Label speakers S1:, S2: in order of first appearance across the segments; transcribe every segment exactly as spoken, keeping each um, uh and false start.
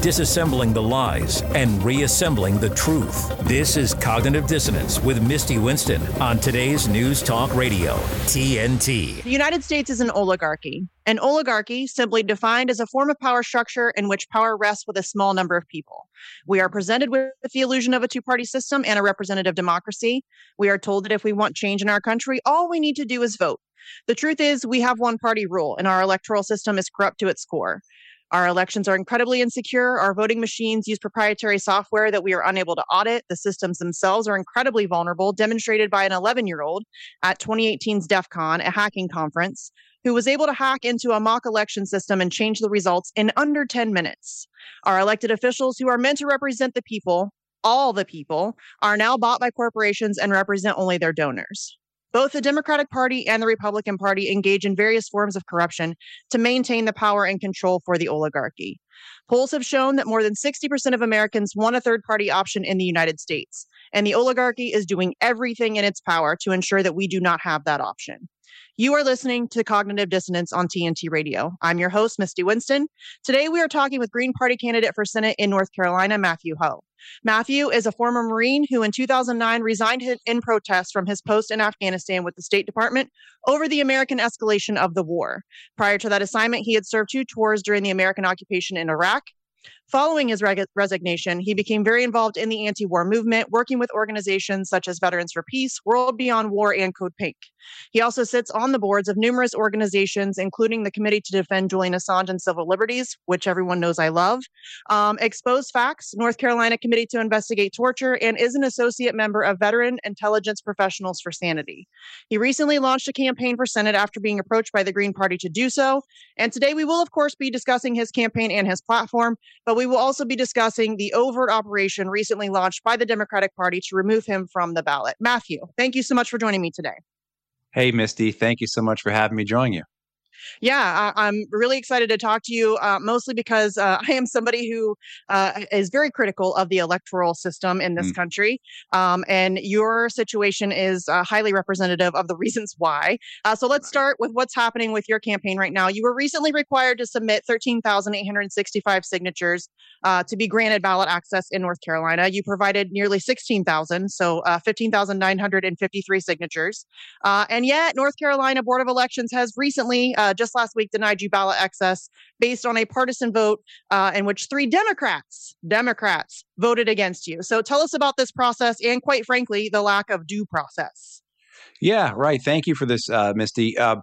S1: disassembling the lies and reassembling the truth. This is Cognitive Dissonance with Misty Winston on today's News Talk Radio, T N T.
S2: The United States is an oligarchy. An oligarchy, simply defined as a form of power structure in which power rests with a small number of people. We are presented with the illusion of a two-party system and a representative democracy. We are told that if we want change in our country, all we need to do is vote. The truth is, we have one-party rule, and our electoral system is corrupt to its core. Our elections are incredibly insecure. Our voting machines use proprietary software that we are unable to audit. The systems themselves are incredibly vulnerable, demonstrated by an eleven-year-old at twenty eighteen's DEF CON, a hacking conference, who was able to hack into a mock election system and change the results in under ten minutes. Our elected officials, who are meant to represent the people, all the people, are now bought by corporations and represent only their donors. Both the Democratic Party and the Republican Party engage in various forms of corruption to maintain the power and control for the oligarchy. Polls have shown that more than sixty percent of Americans want a third-party option in the United States, and the oligarchy is doing everything in its power to ensure that we do not have that option. You are listening to Cognitive Dissonance on T N T Radio. I'm your host, Misty Winston. Today, we are talking with Green Party candidate for Senate in North Carolina, Matthew Hoh. Matthew is a former Marine who in two thousand nine resigned in protest from his post in Afghanistan with the State Department over the American escalation of the war. Prior to that assignment, he had served two tours during the American occupation in Iraq. Following his reg- resignation, he became very involved in the anti-war movement, working with organizations such as Veterans for Peace, World Beyond War, and Code Pink. He also sits on the boards of numerous organizations, including the Committee to Defend Julian Assange and Civil Liberties, which everyone knows I love, um, Exposed Facts, North Carolina Committee to Investigate Torture, and is an associate member of Veteran Intelligence Professionals for Sanity. He recently launched a campaign for Senate after being approached by the Green Party to do so. And today we will, of course, be discussing his campaign and his platform, but we will also be discussing the overt operation recently launched by the Democratic Party to remove him from the ballot. Matthew, thank you so much for joining me today.
S3: Hey, Misty, thank you so much for having me join you.
S2: Yeah, I, I'm really excited to talk to you, uh, mostly because uh, I am somebody who uh, is very critical of the electoral system in this mm. country. Um, and your situation is uh, highly representative of the reasons why. Uh, so let's start with what's happening with your campaign right now. You were recently required to submit thirteen thousand eight hundred sixty-five signatures uh, to be granted ballot access in North Carolina. You provided nearly sixteen thousand, so uh, fifteen thousand nine hundred fifty-three signatures. Uh, and yet, North Carolina Board of Elections has recently uh, just last week denied you ballot access based on a partisan vote uh, in which three Democrats, Democrats voted against you. So tell us about this process and, quite frankly, the lack of due process.
S3: Yeah, right. Thank you for this, uh, Misty. Uh,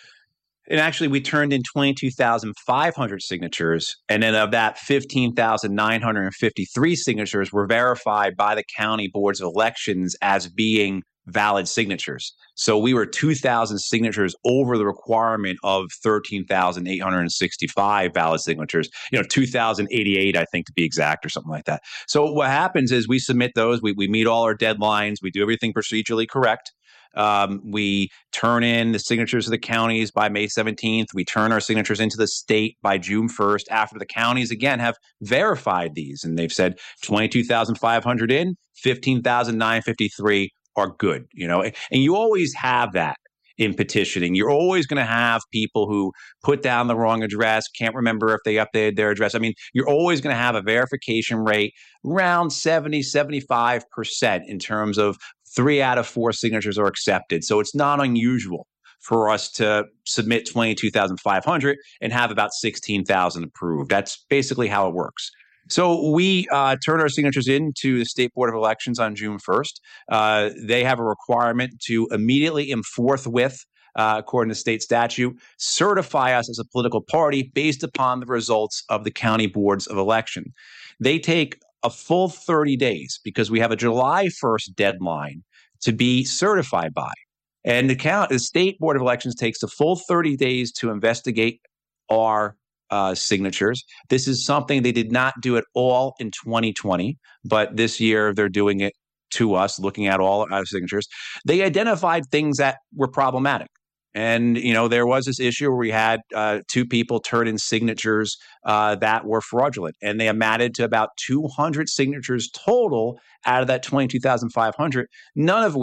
S3: and actually, we turned in twenty-two thousand five hundred signatures. And then of that, fifteen thousand nine hundred fifty-three signatures were verified by the county boards of elections as being valid signatures. So we were two thousand signatures over the requirement of thirteen thousand eight hundred sixty-five valid signatures, you know, two thousand eighty-eight, I think, to be exact, or something like that. So what happens is we submit those, we, we meet all our deadlines, we do everything procedurally correct. Um, we turn in the signatures to the counties by May seventeenth. We turn our signatures into the state by June first, after the counties, again, have verified these. And they've said twenty-two thousand five hundred in, fifteen thousand nine hundred fifty-three are good, you know, and you always have that in petitioning. You're always going to have people who put down the wrong address, can't remember if they updated their address. I mean, you're always going to have a verification rate around seventy, seventy-five percent in terms of three out of four signatures are accepted. So it's not unusual for us to submit twenty-two thousand five hundred and have about sixteen thousand approved. That's basically how it works. So we uh, turn our signatures in to the State Board of Elections on June first. Uh, they have a requirement to immediately and forthwith, uh, according to state statute, certify us as a political party based upon the results of the county boards of election. They take a full thirty days because we have a July first deadline to be certified by. And the, count, the State Board of Elections takes a full thirty days to investigate our Uh, signatures. This is something they did not do at all in twenty twenty, but this year they're doing it to us, looking at all our signatures. They identified things that were problematic. And, you know, there was this issue where we had uh, two people turn in signatures uh, that were fraudulent, and they amounted to about two hundred signatures total out of that twenty-two thousand five hundred, none of which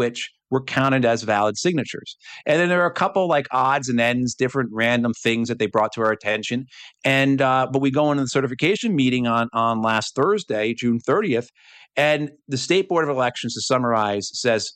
S3: were counted as valid signatures. And then there are a couple like odds and ends, different random things that they brought to our attention. And uh, but we go into the certification meeting on, on last Thursday, June thirtieth, and the State Board of Elections, to summarize, says,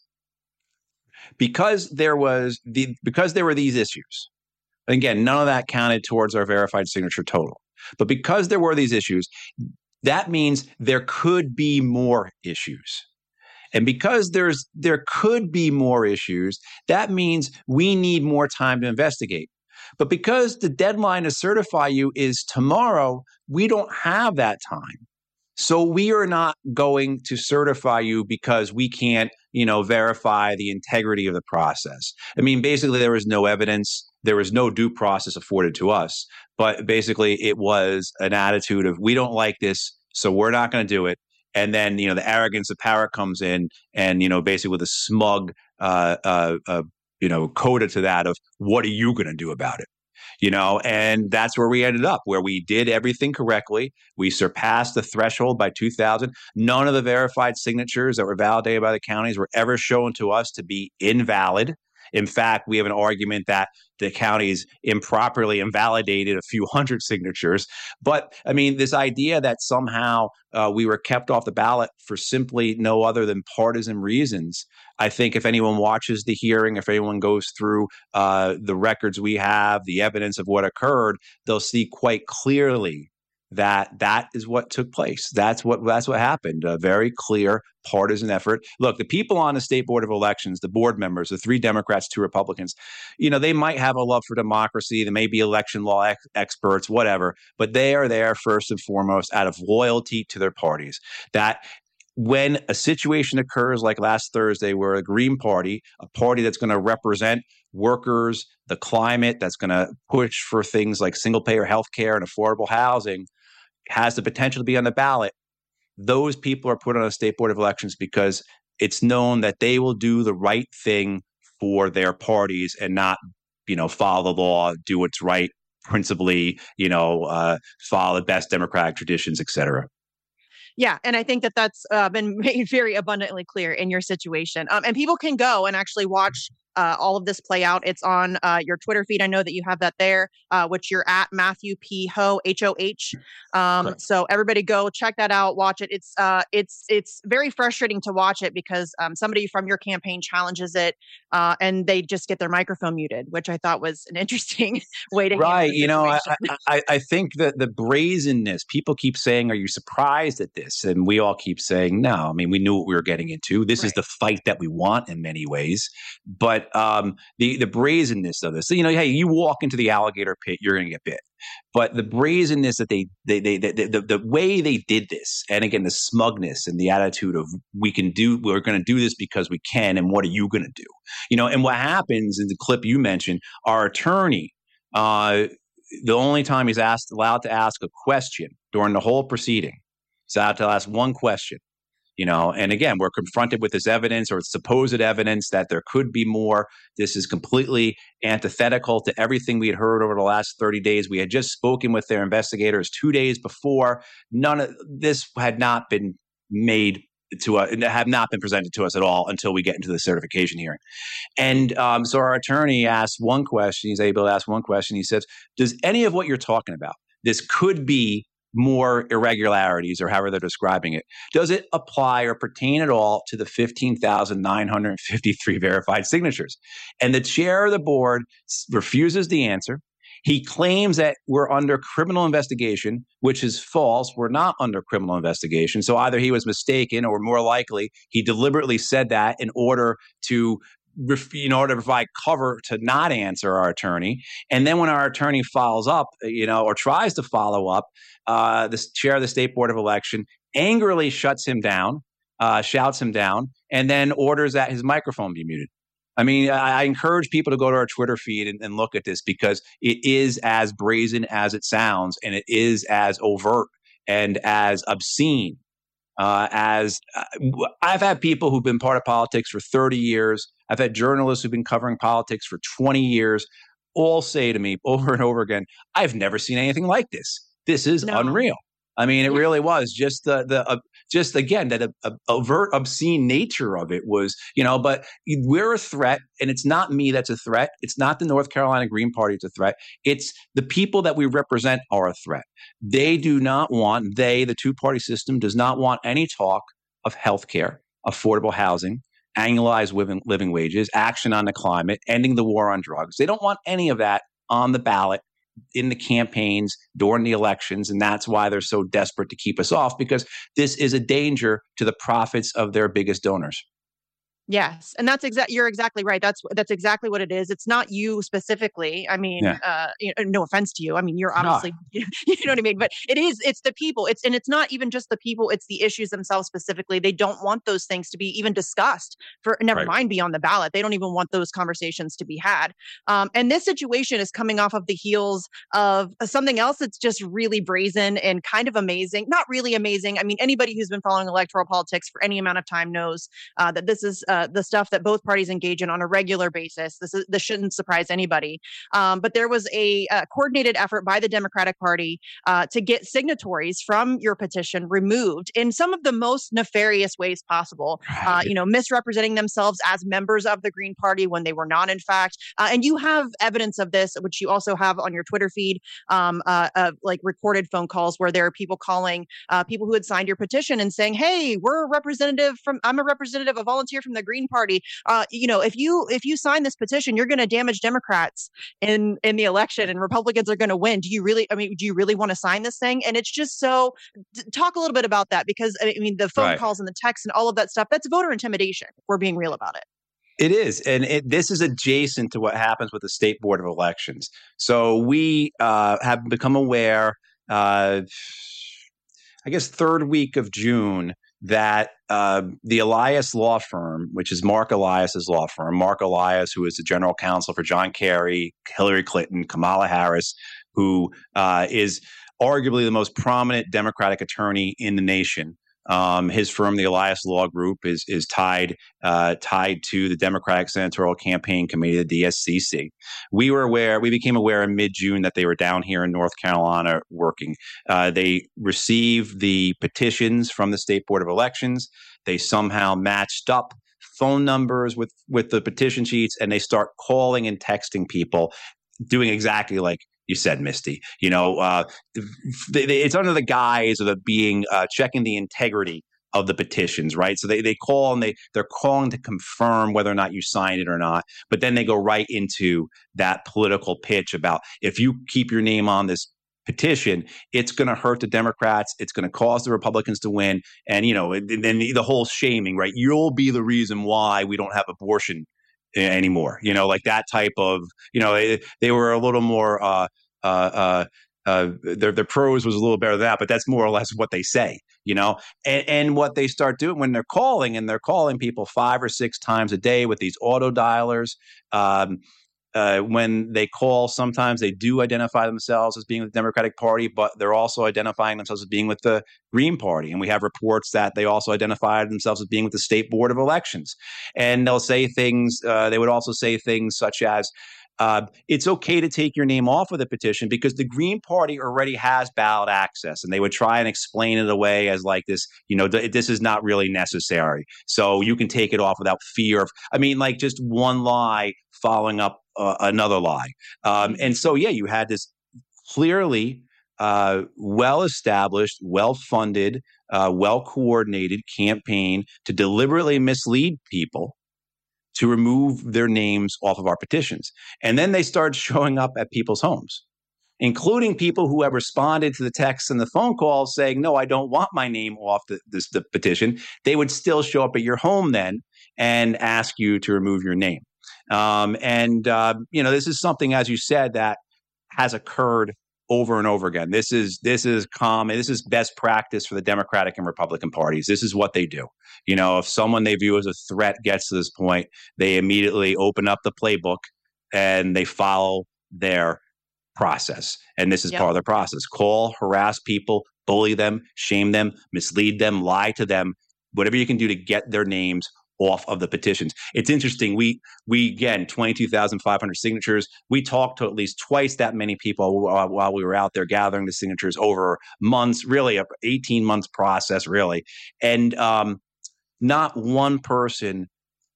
S3: because there was the because there were these issues, again, none of that counted towards our verified signature total. But because there were these issues, that means there could be more issues. And because there's there could be more issues, that means we need more time to investigate. But because the deadline to certify you is tomorrow, we don't have that time. So we are not going to certify you because we can't, you know, verify the integrity of the process. I mean, basically, there was no evidence. There was no due process afforded to us. But basically, it was an attitude of, we don't like this, so we're not going to do it. And then, you know, the arrogance of power comes in and, you know, basically with a smug, uh, uh, uh, you know, coda to that of, what are you going to do about it? You know, and that's where we ended up, where we did everything correctly. We surpassed the threshold by two thousand. None of the verified signatures that were validated by the counties were ever shown to us to be invalid. In fact, we have an argument that the counties improperly invalidated a few hundred signatures. But I mean, this idea that somehow uh, we were kept off the ballot for simply no other than partisan reasons. I think if anyone watches the hearing, if anyone goes through uh, the records we have, the evidence of what occurred, they'll see quite clearly that that is what took place. That's what that's what happened. A very clear partisan effort. Look, the people on the State Board of Elections, the board members, the three Democrats, two Republicans, you know, they might have a love for democracy. They may be election law ex- experts, whatever, but they are there first and foremost out of loyalty to their parties. That when a situation occurs like last Thursday, where a Green Party, a party that's going to represent workers, the climate, that's going to push for things like single-payer health care and affordable housing, has the potential to be on the ballot, those people are put on a State Board of Elections because it's known that they will do the right thing for their parties and not, you know, follow the law, do what's right, principally, you know, uh, follow the best democratic traditions, et cetera.
S2: Yeah, and I think that that's uh, been made very abundantly clear in your situation. Um, and people can go and actually watch uh, all of this play out. It's on uh, your Twitter feed. I know that you have that there, uh, which you're at Matthew P. Ho, H O H. Um, right. So everybody go check that out, watch it. It's uh, it's it's very frustrating to watch it because um, somebody from your campaign challenges it uh, and they just get their microphone muted, which I thought was an interesting way to
S3: right.
S2: handle the
S3: you know, I,
S2: situation.
S3: I, I think that the brazenness, people keep saying, are you surprised at this? And we all keep saying, no. I mean, we knew what we were getting into. This right. is the fight that we want in many ways. But um, the, the brazenness of this, so, you know, hey, you walk into the alligator pit, you're going to get bit. But the brazenness that they, they, they, they the, the way they did this, and again, the smugness and the attitude of we can do, we're going to do this because we can, and what are you going to do? You know, and what happens in the clip you mentioned, our attorney, uh, the only time he's asked, allowed to ask a question during the whole proceeding, he's allowed to ask one question. You know, and again, we're confronted with this evidence or supposed evidence that there could be more. This is completely antithetical to everything we had heard over the last thirty days. We had just spoken with their investigators two days before. None of this had not been made to us, have not been presented to us at all until we get into the certification hearing. And um, so our attorney asked one question. He's able to ask one question. He says, does any of what you're talking about, this could be more irregularities or however they're describing it, does it apply or pertain at all to the fifteen thousand nine hundred fifty-three verified signatures? And the chair of the board refuses the answer. He claims that we're under criminal investigation, which is false. We're not under criminal investigation. So either he was mistaken or more likely he deliberately said that in order to in order to provide cover to not answer our attorney. And then when our attorney follows up, you know, or tries to follow up, uh, the chair of the State Board of Election angrily shuts him down, uh, shouts him down, and then orders that his microphone be muted. I mean, I, I encourage people to go to our Twitter feed and, and look at this because it is as brazen as it sounds, and it is as overt and as obscene uh, as uh, I've had people who've been part of politics for thirty years. I've had journalists who've been covering politics for twenty years all say to me over and over again, I've never seen anything like this. This is
S2: no.
S3: unreal. I mean, it really was just the the uh, just again that uh, uh, overt, obscene nature of it was, you know. But we're a threat, and it's not me that's a threat. It's not the North Carolina Green Party that's a threat. It's the people that we represent are a threat. They do not want they the two party system does not want any talk of health care, affordable housing, annualized living, living wages, action on the climate, ending the war on drugs. They don't want any of that on the ballot in the campaigns during the elections. And that's why they're so desperate to keep us off, because this is a danger to the profits of their biggest donors.
S2: Yes, and that's exactly you're exactly right. That's that's exactly what it is. It's not you specifically. I mean, yeah. uh, you know, no offense to you. I mean, you're obviously, no. you know what I mean. But it is. It's the people. It's and it's not even just the people. It's the issues themselves specifically. They don't want those things to be even discussed. For never right. mind be on the ballot. They don't even want those conversations to be had. Um, and this situation is coming off of the heels of something else that's just really brazen and kind of amazing. Not really amazing. I mean, anybody who's been following electoral politics for any amount of time knows uh, that this is. Uh, the stuff that both parties engage in on a regular basis. This is this shouldn't surprise anybody. Um, but there was a, a coordinated effort by the Democratic Party uh, to get signatories from your petition removed in some of the most nefarious ways possible. Uh, you know, misrepresenting themselves as members of the Green Party when they were not, in fact. Uh, and you have evidence of this, which you also have on your Twitter feed, um, uh, of like recorded phone calls where there are people calling uh, people who had signed your petition and saying, "Hey, we're a representative from. I'm a representative, a volunteer from the Green Party. Uh, you know, if you if you sign this petition, you're going to damage Democrats in in the election, and Republicans are going to win. Do you really? I mean, do you really want to sign this thing?" And it's just so. Talk a little bit about that, because I mean, the phone right. calls and the texts and all of that stuff. That's voter intimidation. If we're being real about it.
S3: It is. And it, this is adjacent to what happens with the State Board of Elections. So we uh, have become aware, uh, I guess, third week of June, that uh, the Elias law firm, which is Mark Elias's law firm, Mark Elias, who is the general counsel for John Kerry, Hillary Clinton, Kamala Harris, who uh, is arguably the most prominent Democratic attorney in the nation. Um, his firm, the Elias Law Group, is is tied uh, tied to the Democratic Senatorial Campaign Committee, the D S C C. We were aware, we became aware in mid-June that they were down here in North Carolina working. Uh, they received the petitions from the State Board of Elections. They somehow matched up phone numbers with with the petition sheets, and they start calling and texting people, doing exactly like you said, Misty. You know, uh, they, they, it's under the guise of it being uh, checking the integrity of the petitions, right? So they they call and they they're calling to confirm whether or not you signed it or not. But then they go right into that political pitch about, if you keep your name on this petition, it's going to hurt the Democrats. It's going to cause the Republicans to win. And, you know, and then the whole shaming, right? You'll be the reason why we don't have abortion anymore, you know, like that type of, you know, they, they were a little more, uh, uh, uh, uh, their, their prose was a little better than that, but that's more or less what they say, you know, and, and what they start doing when they're calling, and they're calling people five or six times a day with these auto dialers. Um, Uh, when they call, sometimes they do identify themselves as being with the Democratic Party, but they're also identifying themselves as being with the Green Party. And we have reports that they also identified themselves as being with the State Board of Elections. And they'll say things, uh, they would also say things such as, uh, it's okay to take your name off of the petition because the Green Party already has ballot access. And they would try and explain it away as like this, you know, th- this is not really necessary. So you can take it off without fear of, I mean, like just one lie following up uh, another lie. Um, and so, yeah, you had this clearly uh, well-established, well-funded, uh, well-coordinated campaign to deliberately mislead people to remove their names off of our petitions. And then they started showing up at people's homes, including people who have responded to the texts and the phone calls saying, no, I don't want my name off the, this, the petition. They would still show up at your home then and ask you to remove your name. Um, and, uh, you know, this is something, as you said, that has occurred over and over again. This is this is common. This is best practice for the Democratic and Republican parties. This is what they do. You know, if someone they view as a threat gets to this point, they immediately open up the playbook and they follow their process. And this is yep. part of the process. Call, harass people, bully them, shame them, mislead them, lie to them, whatever you can do to get their names off of the petitions. It's interesting. We, we again, twenty-two thousand five hundred signatures. We talked to at least twice that many people while, while we were out there gathering the signatures over months, really a eighteen months process, really. And um, not one person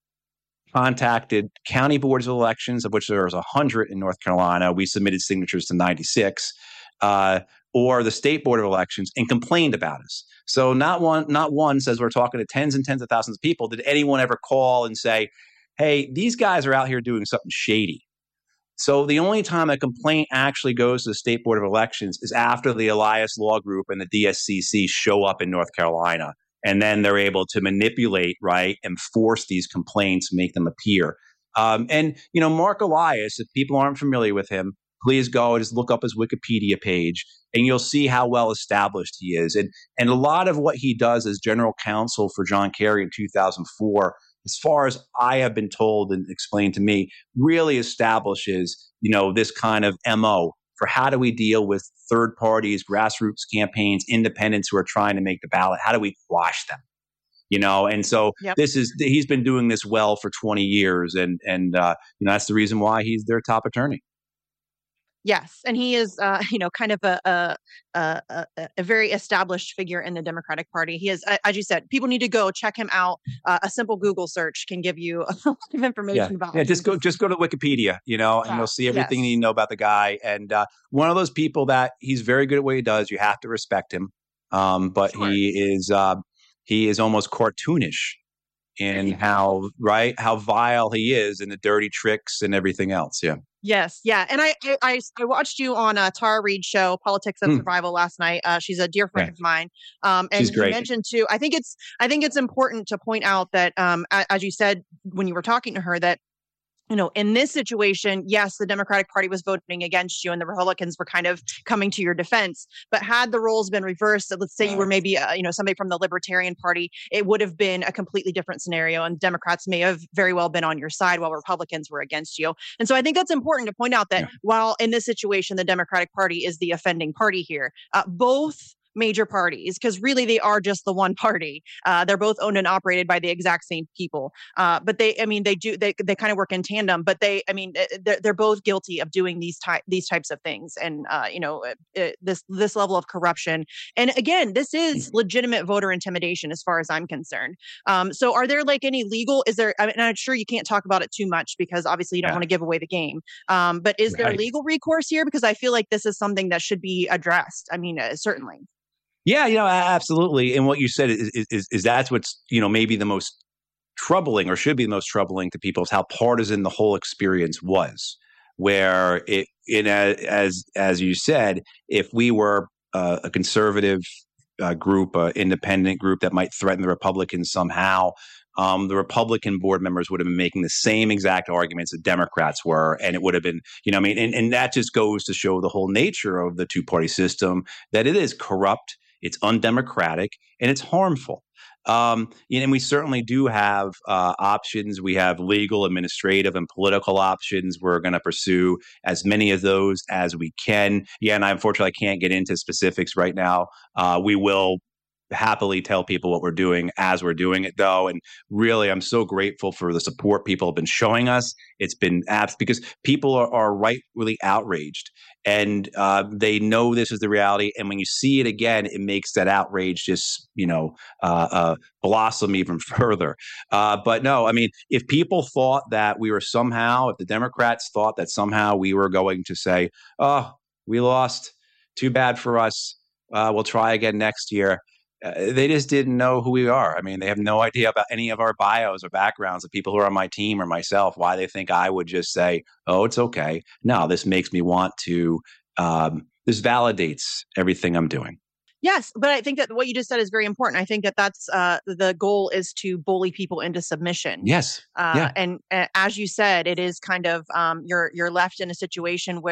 S3: contacted county boards of elections, of which there was one hundred in North Carolina. We submitted signatures to ninety-six, uh, or the state board of elections, and complained about us. So not one, not one says we're talking to tens and tens of thousands of people. Did anyone ever call and say, hey, these guys are out here doing something shady? So the only time a complaint actually goes to the State Board of Elections is after the Elias Law Group and the D S C C show up in North Carolina. And then they're able to manipulate, right, and force these complaints, make them appear. Um, and, you know, Mark Elias, if people aren't familiar with him, please go and just look up his Wikipedia page, and you'll see how well established he is. And and a lot of what he does as general counsel for John Kerry in two thousand four, as far as I have been told and explained to me, really establishes, you know, this kind of M O for how do we deal with third parties, grassroots campaigns, independents who are trying to make the ballot? How do we quash them? You know, and so yep. this is he's been doing this well for twenty years, and and uh, you know that's the reason why he's their top attorney.
S2: Yes, and he is, uh, you know, kind of a, a a a very established figure in the Democratic Party. He is, as you said, people need to go check him out. Uh, a simple Google search can give you a lot of information
S3: yeah.
S2: about
S3: yeah,
S2: him.
S3: Just go, just go to Wikipedia, you know, yeah. and you'll see everything yes. you know about the guy. And uh, one of those people that he's very good at what he does. You have to respect him, um, but sure. he is uh, he is almost cartoonish in how right how vile he is, and the dirty tricks and everything else. Yeah.
S2: Yes, yeah, and I I, I watched you on a Tara Reid show, Politics of mm. Survival, last night. Uh, she's a dear friend yeah. of mine, um, and
S3: she's great.
S2: You mentioned too. I think it's I think it's important to point out that, um, as you said when you were talking to her, that you know, in this situation, yes, the Democratic Party was voting against you, and the Republicans were kind of coming to your defense. But had the roles been reversed, let's say you were maybe, uh, you know, somebody from the Libertarian Party, it would have been a completely different scenario, and Democrats may have very well been on your side while Republicans were against you. And so I think that's important to point out that yeah. while in this situation, the Democratic Party is the offending party here, uh, both major parties, because really they are just the one party. Uh, they're both owned and operated by the exact same people. Uh, but they, I mean, they do, they they kind of work in tandem, but they, I mean, they're, they're both guilty of doing these type, these types of things. And, uh, you know, uh, this, this level of corruption. And again, this is legitimate voter intimidation as far as I'm concerned. Um, so are there like any legal, is there, I mean, I'm sure you can't talk about it too much because obviously you don't yeah. want to give away the game. Um, but is right. there legal recourse here? Because I feel like this is something that should be addressed. I mean, uh, certainly.
S3: Yeah, you know, absolutely. And what you said is, is, is, is that's what's, you know, maybe the most troubling or should be the most troubling to people is how partisan the whole experience was, where it, in a, as, as you said, if we were uh, a conservative uh, group, an independent group that might threaten the Republicans somehow, um, the Republican board members would have been making the same exact arguments that Democrats were. And it would have been, you know, I mean, and, and that just goes to show the whole nature of the two-party system, that it is corrupt, it's undemocratic, and it's harmful. Um, and we certainly do have uh, options. We have legal, administrative, and political options. We're going to pursue as many of those as we can. Yeah, and I unfortunately I can't get into specifics right now. Uh, we will happily tell people what we're doing as we're doing it, though. And really, I'm so grateful for the support people have been showing us. It's been apps because people are, are rightfully outraged, and uh, they know this is the reality. And when you see it again, it makes that outrage just, you know, uh, uh, blossom even further. Uh, but no, I mean, if people thought that we were somehow, if the Democrats thought that somehow we were going to say, oh, we lost, too bad for us, uh, we'll try again next year. Uh, they just didn't know who we are. I mean, they have no idea about any of our bios or backgrounds of people who are on my team or myself, why they think I would just say, oh, it's okay. No, this makes me want to, um, this validates everything I'm doing.
S2: Yes, but I think that what you just said is very important. I think that that's uh, the goal is to bully people into submission.
S3: Yes.
S2: Uh,
S3: yeah.
S2: And uh, as you said, it is kind of um, you're you're left in a situation where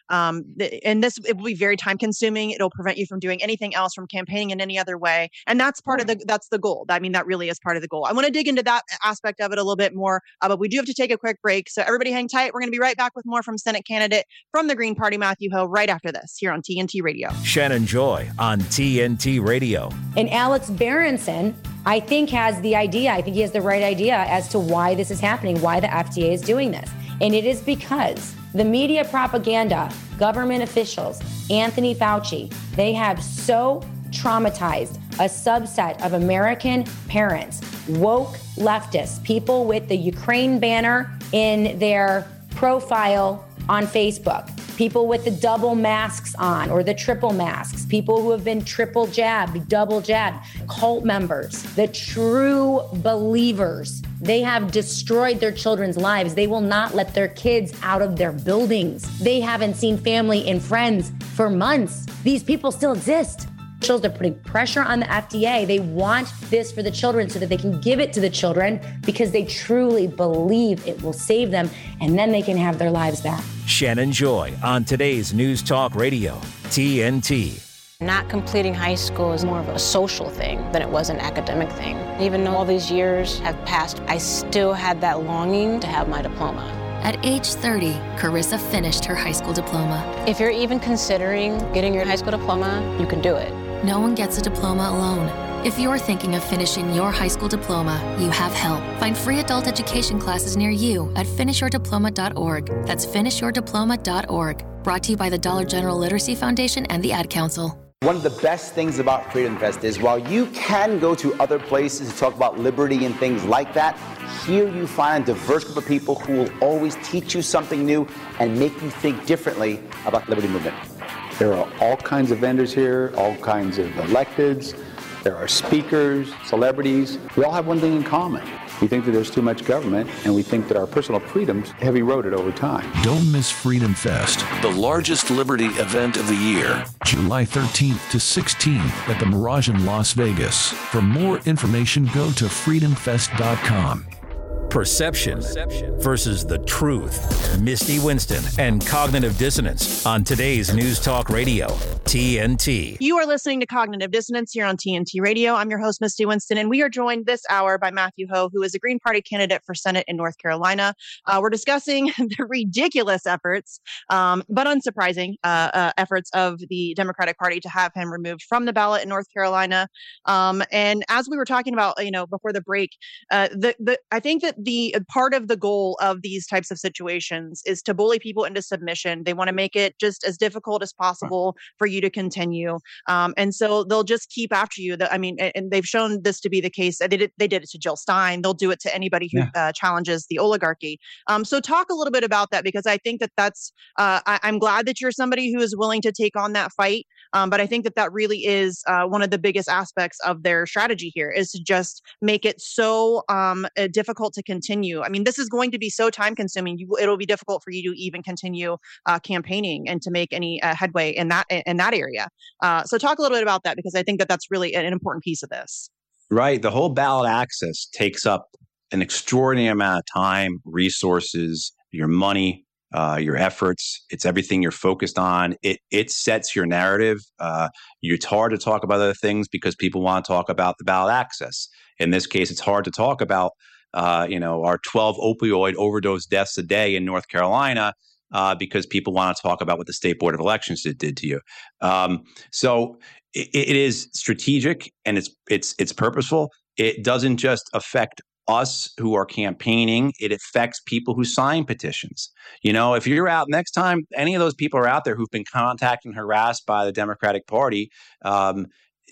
S2: Um, th- and this, it will be very time consuming. It'll prevent you from doing anything else, from campaigning in any other way. And that's part of the, that's the goal. I mean, that really is part of the goal. I want to dig into that aspect of it a little bit more, uh, but we do have to take a quick break. So everybody hang tight. We're going to be right back with more from Senate candidate from the Green Party, Matthew Hoh, right after this here on T N T Radio.
S1: Shannon Joy on T N T Radio.
S4: And Alex Berenson, I think, has the idea. I think he has the right idea as to why this is happening, why the F D A is doing this. And it is because the media propaganda, government officials, Anthony Fauci, they have so traumatized a subset of American parents, woke leftists, people with the Ukraine banner in their profile on Facebook, people with the double masks on or the triple masks, people who have been triple jabbed, double jabbed, cult members, the true believers. They have destroyed their children's lives. They will not let their kids out of their buildings. They haven't seen family and friends for months. These people still exist. They're putting pressure on the F D A. They want this for the children so that they can give it to the children because they truly believe it will save them, and then they can have their lives back.
S1: Shannon Joy on today's News Talk Radio, T N T.
S5: Not completing high school is more of a social thing than it was an academic thing. Even though all these years have passed, I still had that longing to have my diploma.
S6: At age thirty, Carissa finished her high school diploma.
S5: If you're even considering getting your high school diploma, you can do it.
S6: No one gets a diploma alone. If you're thinking of finishing your high school diploma, you have help. Find free adult education classes near you at finish your diploma dot org. That's finish your diploma dot org. Brought to you by the Dollar General Literacy Foundation and the Ad Council.
S7: One of the best things about Freedom Fest is while you can go to other places to talk about liberty and things like that, here you find a diverse group of people who will always teach you something new and make you think differently about the liberty movement.
S8: There are all kinds of vendors here, all kinds of electeds. There are speakers, celebrities. We all have one thing in common. We think that there's too much government, and we think that our personal freedoms have eroded over time.
S9: Don't miss Freedom Fest, the largest liberty event of the year, July thirteenth to sixteenth at the Mirage in Las Vegas. For more information, go to freedom fest dot com.
S1: Perception versus the truth. Misty Winston and Cognitive Dissonance on today's News Talk Radio, T N T.
S2: You are listening to Cognitive Dissonance here on T N T Radio. I'm your host, Misty Winston, and we are joined this hour by Matthew Hoh, who is a Green Party candidate for Senate in North Carolina. Uh, we're discussing the ridiculous efforts, um, but unsurprising uh, uh, efforts of the Democratic Party to have him removed from the ballot in North Carolina. Um, and as we were talking about, you know, before the break, uh, the the I think that the part of the goal of these types of situations is to bully people into submission. They want to make it just as difficult as possible for you to continue. Um, and so they'll just keep after you. The, I mean, and they've shown this to be the case. They did it, they did it to Jill Stein. They'll do it to anybody who yeah. uh, challenges the oligarchy. Um, so talk a little bit about that, because I think that that's, uh, I, I'm glad that you're somebody who is willing to take on that fight. Um, but I think that that really is uh, one of the biggest aspects of their strategy here, is to just make it so um, uh, difficult to continue. I mean, this is going to be so time consuming. You, it'll be difficult for you to even continue uh, campaigning and to make any uh, headway in that in that area. Uh, so talk a little bit about that, because I think that that's really an important piece of this.
S3: Right. The whole ballot access takes up an extraordinary amount of time, resources, your money, uh, your efforts. It's everything you're focused on. It it sets your narrative. Uh, it's hard to talk about other things because people want to talk about the ballot access. In this case, it's hard to talk about Uh, you know, our twelve opioid overdose deaths a day in North Carolina uh, because people want to talk about what the State Board of Elections did, did to you. Um, so it, it is strategic and it's it's it's purposeful. It doesn't just affect us who are campaigning. It affects people who sign petitions. You know, if you're out next time, any of those people are out there who've been contacted and harassed by the Democratic Party, um,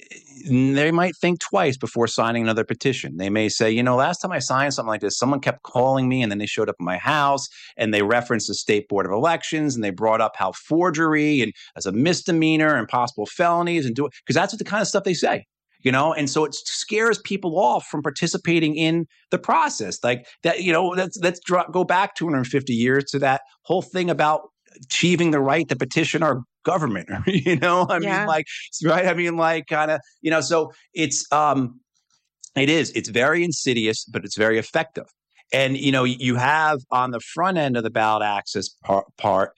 S3: they might think twice before signing another petition. They may say, you know, last time I signed something like this, someone kept calling me and then they showed up at my house and they referenced the State Board of Elections and they brought up how forgery and as a misdemeanor and possible felonies and do it, because that's what the kind of stuff they say, you know, and so it scares people off from participating in the process. Like that, you know, let's, let's draw, go back two hundred fifty years to that whole thing about achieving the right to petition our government, you know, I yeah. mean, like, right. I mean, like kind of, you know, so it's, um, it is, it's very insidious, but it's very effective. And, you know, you have on the front end of the ballot access part, part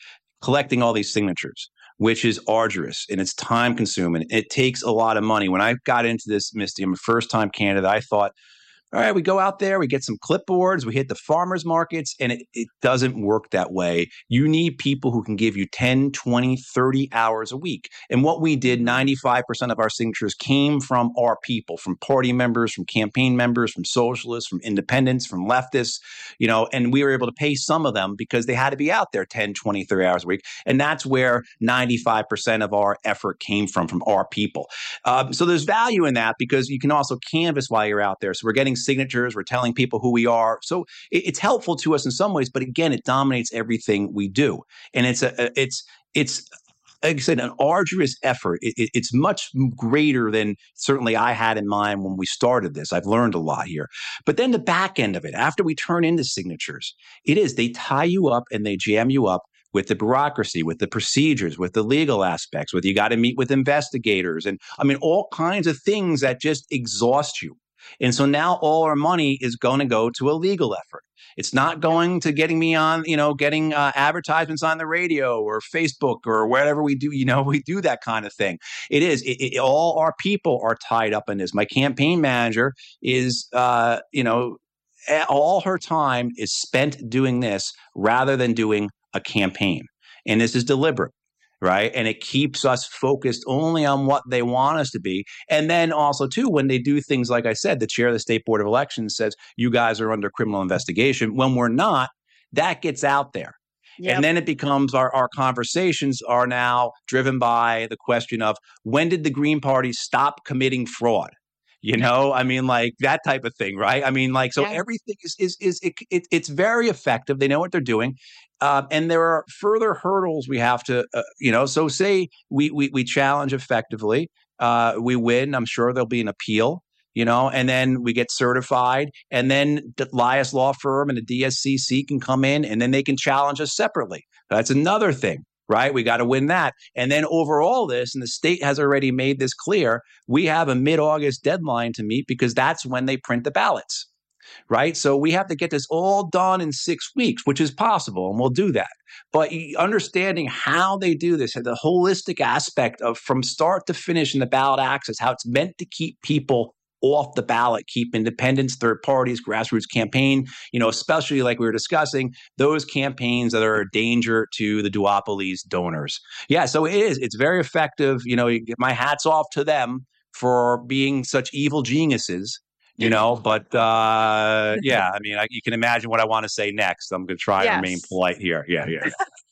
S3: collecting all these signatures, which is arduous and it's time consuming. It takes a lot of money. When I got into this, Misty, I'm a first time candidate. I thought, all right, we go out there, we get some clipboards, we hit the farmers markets, and it, it doesn't work that way. You need people who can give you ten, twenty, thirty hours a week. And what we did, ninety-five percent of our signatures came from our people, from party members, from campaign members, from socialists, from independents, from leftists, you know, and we were able to pay some of them because they had to be out there ten, twenty, thirty hours a week. And that's where ninety-five percent of our effort came from, from our people. Um, so there's value in that because you can also canvass while you're out there. So we're getting signatures, we're telling people who we are. So it, it's helpful to us in some ways, but again, it dominates everything we do. And it's a, it's, it's, like I said, an arduous effort. It, it, it's much greater than certainly I had in mind when we started this. I've learned a lot here. But then the back end of it, after we turn into signatures, it is, they tie you up and they jam you up with the bureaucracy, with the procedures, with the legal aspects, with you got to meet with investigators. And I mean, all kinds of things that just exhaust you. And so now all our money is going to go to a legal effort. It's not going to getting me on, you know, getting uh, advertisements on the radio or Facebook or whatever we do. You know, we do that kind of thing. It is it, it, all our people are tied up in this. My campaign manager is, uh, you know, all her time is spent doing this rather than doing a campaign. And this is deliberate. Right. And it keeps us focused only on what they want us to be. And then also, too, when they do things like I said, the chair of the State Board of Elections says you guys are under criminal investigation. When we're not, that gets out there. Yep. And then it becomes our, our conversations are now driven by the question of when did the Green Party stop committing fraud? You know, I mean, like that type of thing, right? I mean, like, so yeah. everything is, is, is it, it, it's very effective. They know what they're doing. Um, and there are further hurdles we have to, uh, you know, so say we, we, we challenge effectively, uh, we win. I'm sure there'll be an appeal, you know, and then we get certified and then the Elias Law Firm and the D S C C can come in and then they can challenge us separately. That's another thing. Right? We got to win that. And then over all this, and the state has already made this clear, we have a mid-August deadline to meet because that's when they print the ballots. Right? So we have to get this all done in six weeks, which is possible, and we'll do that. But understanding how they do this, the holistic aspect of from start to finish in the ballot access, how it's meant to keep people off the ballot, keep independents, third parties, grassroots campaign, you know, especially like we were discussing, those campaigns that are a danger to the duopoly's donors. Yeah, so it is. It's very effective. You know, my hat's off to them for being such evil geniuses, you know, but uh, yeah, I mean, I, you can imagine what I want to say next. I'm going to try yes. and remain polite here. Yeah, yeah.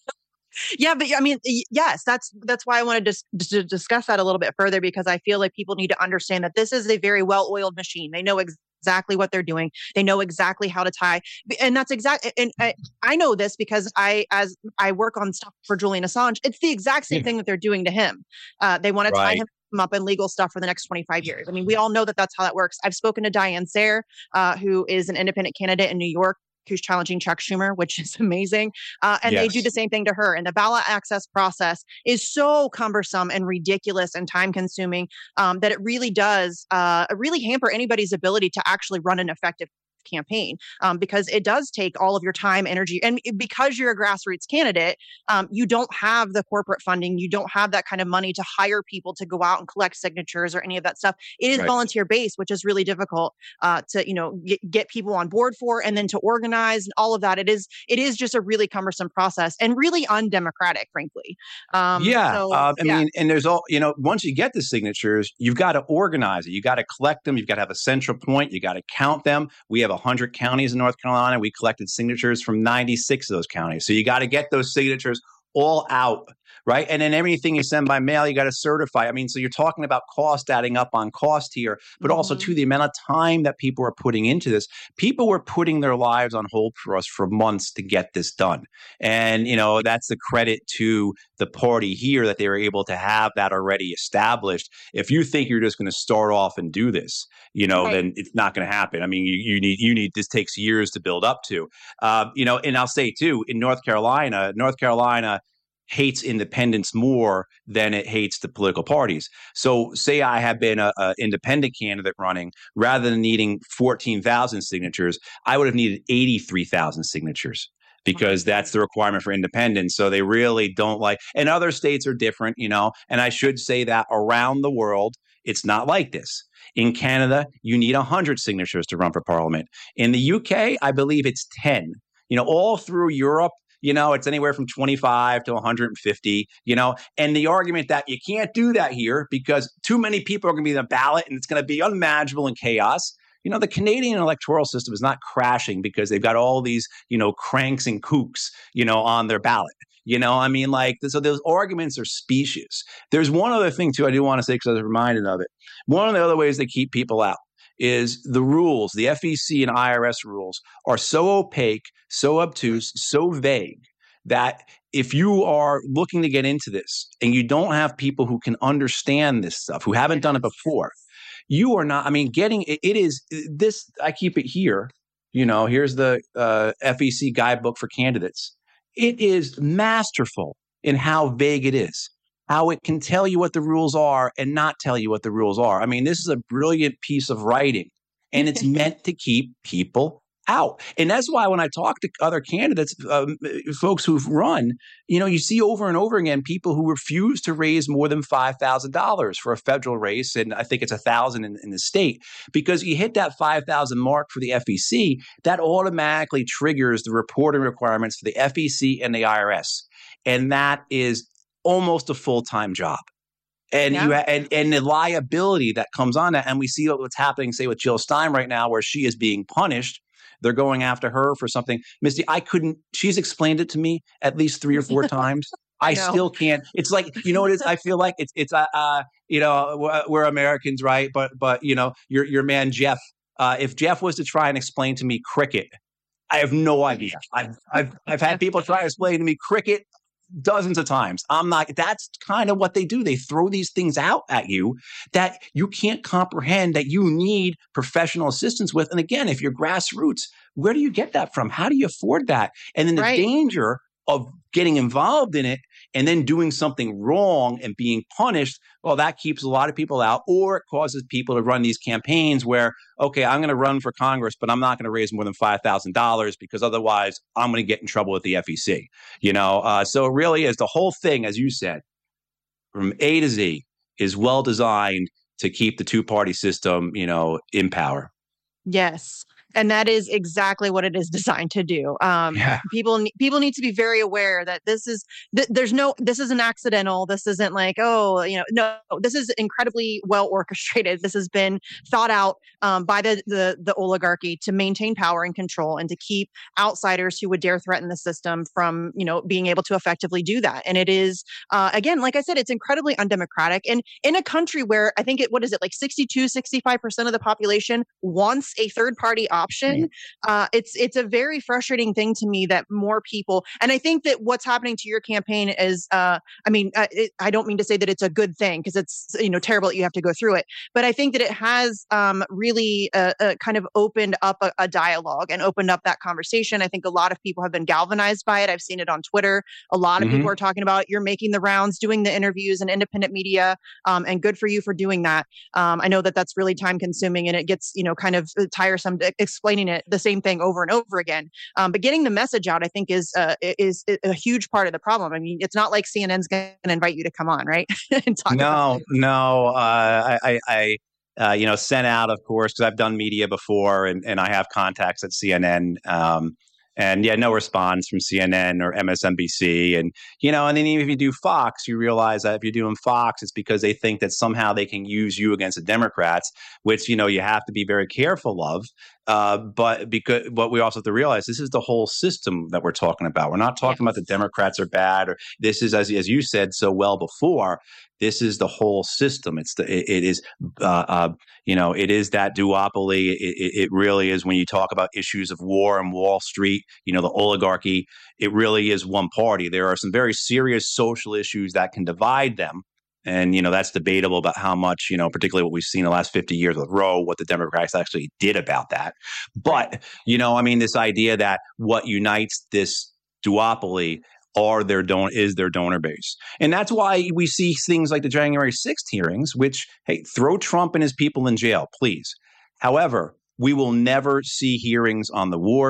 S2: Yeah, but I mean, yes, that's that's why I wanted to, to discuss that a little bit further, because I feel like people need to understand that this is a very well-oiled machine. They know ex- exactly what they're doing. They know exactly how to tie. And that's exactly, and I, I know this because I, as I work on stuff for Julian Assange, it's the exact same yeah. thing that they're doing to him. Uh, they want to right. tie him up in legal stuff for the next twenty-five years. I mean, we all know that that's how that works. I've spoken to Diane Sayre, uh, who is an independent candidate in New York, who's challenging Chuck Schumer, which is amazing. Uh, and yes. they do the same thing to her. And the ballot access process is so cumbersome and ridiculous and time consuming um, that it really does uh, really hamper anybody's ability to actually run an effective campaign um, because it does take all of your time, energy, and because you're a grassroots candidate, um, you don't have the corporate funding, you don't have that kind of money to hire people to go out and collect signatures or any of that stuff. It is right. volunteer based, which is really difficult uh, to you know get, get people on board for, and then to organize and all of that. It is it is just a really cumbersome process and really undemocratic, frankly. Um,
S3: yeah,
S2: so,
S3: uh, I
S2: yeah.
S3: mean, and there's all you know. Once you get the signatures, you've got to organize it. You got to collect them. You've got to have a central point. You got to count them. We have one hundred counties in North Carolina. We collected signatures from ninety-six of those counties. So you got to get those signatures all out, right? And then everything you send by mail, you got to certify. I mean, so you're talking about cost adding up on cost here, but mm-hmm. also to the amount of time that people are putting into this. People were putting their lives on hold for us for months to get this done. And, you know, that's the credit to the party here that they were able to have that already established. If you think you're just going to start off and do this, you know, right. then it's not going to happen. I mean, you, you need, you need, this takes years to build up to, uh, you know, and I'll say too, in North Carolina, North Carolina hates independents more than it hates the political parties. So say I had been a, a independent candidate running, rather than needing fourteen thousand signatures, I would have needed eighty-three thousand signatures. because that's the requirement for independence. So they really don't like, and other states are different, you know, and I should say that around the world, it's not like this. In Canada, you need one hundred signatures to run for parliament. In the U K, I believe it's ten. You know, all through Europe, you know, it's anywhere from twenty-five to one hundred fifty, you know, and the argument that you can't do that here because too many people are going to be in the ballot and it's going to be unmanageable and chaos. You know, the Canadian electoral system is not crashing because they've got all these, you know, cranks and kooks, you know, on their ballot. You know, I mean, like, so those arguments are specious. There's one other thing, too, I do want to say because I was reminded of it. One of the other ways they keep people out is the rules, the F E C and I R S rules are so opaque, so obtuse, so vague that if you are looking to get into this and you don't have people who can understand this stuff, who haven't done it before, you are not, I mean, getting, it, it is this, I keep it here, you know, here's the uh, F E C guidebook for candidates. It is masterful in how vague it is, how it can tell you what the rules are and not tell you what the rules are. I mean, this is a brilliant piece of writing, and it's meant to keep people out. And that's why when I talk to other candidates, um, folks who've run, you know, you see over and over again people who refuse to raise more than five thousand dollars for a federal race. And I think it's one thousand dollars in, in the state, because you hit that five thousand dollars mark for the F E C, that automatically triggers the reporting requirements for the F E C and the I R S. And that is almost a full-time job. And yeah. you ha- and, and the liability that comes on that. And we see what's happening, say, with Jill Stein right now, where she is being punished. They're going after her for something. Misty, I couldn't, she's explained it to me at least three or four times. I no. still can't. It's like, you know what it is? I feel like it's, it's uh, uh you know, we're, we're Americans, right? But, but you know, your your man, Jeff, uh, if Jeff was to try and explain to me cricket, I have no idea. I've, I've, I've had people try to explain to me cricket dozens of times. I'm not, that's kind of what they do. They throw these things out at you that you can't comprehend, that you need professional assistance with. And again, if you're grassroots, where do you get that from? How do you afford that? And then the right. danger of getting involved in it and then doing something wrong and being punished, well, that keeps a lot of people out, or it causes people to run these campaigns where, okay, I'm going to run for Congress, but I'm not going to raise more than five thousand dollars because otherwise I'm going to get in trouble with the F E C. You know, uh, so it really is the whole thing, as you said, from A to Z is well designed to keep the two-party system, you know, in power.
S2: Yes. And that is exactly what it is designed to do. Um, yeah. People people need to be very aware that this is th- there's no this isn't accidental. This isn't like, oh, you know, no, this is incredibly well orchestrated. This has been thought out um, by the, the the oligarchy to maintain power and control and to keep outsiders who would dare threaten the system from, you know, being able to effectively do that. And it is uh, again, like I said, it's incredibly undemocratic. And in a country where I think it what is it like sixty-two, sixty-five percent of the population wants a third party option. Option. Uh, it's it's a very frustrating thing to me that more people, and I think that what's happening to your campaign is, uh, I mean, uh, it, I don't mean to say that it's a good thing because it's, you know, terrible that you have to go through it, but I think that it has um, really uh, uh, kind of opened up a, a dialogue and opened up that conversation. I think a lot of people have been galvanized by it. I've seen it on Twitter. A lot of mm-hmm. people are talking about you're making the rounds, doing the interviews in independent media, um, and good for you for doing that. Um, I know that that's really time consuming and it gets, you know, kind of tiresome to explaining it the same thing over and over again. Um, but getting the message out, I think, is uh, is a huge part of the problem. I mean, it's not like C N N's going to invite you to come on, right? and talk
S3: no,
S2: about
S3: no. Uh, I, I, uh, you know, sent out, of course, because I've done media before, and, and I have contacts at C N N. Um, And yeah, no response from C N N or M S N B C. And, you know, and then even if you do Fox, you realize that if you're doing Fox, it's because they think that somehow they can use you against the Democrats, which, you know, you have to be very careful of. Uh, but because what we also have to realize, this is the whole system that we're talking about. We're not talking yes. about the Democrats are bad, or this is, as, as you said so well before, this is the whole system. It's the, it, it is, uh, uh, you know, it is that duopoly. It, it, it really is when you talk about issues of war and Wall Street, you know, the oligarchy, it really is one party. There are some very serious social issues that can divide them. And, you know, that's debatable about how much, you know, particularly what we've seen the last fifty years with Roe, what the Democrats actually did about that. But, you know, I mean, this idea that what unites this duopoly are their don- is their donor base. And that's why we see things like the January sixth hearings, which, hey, throw Trump and his people in jail, please. However, we will never see hearings on the wars.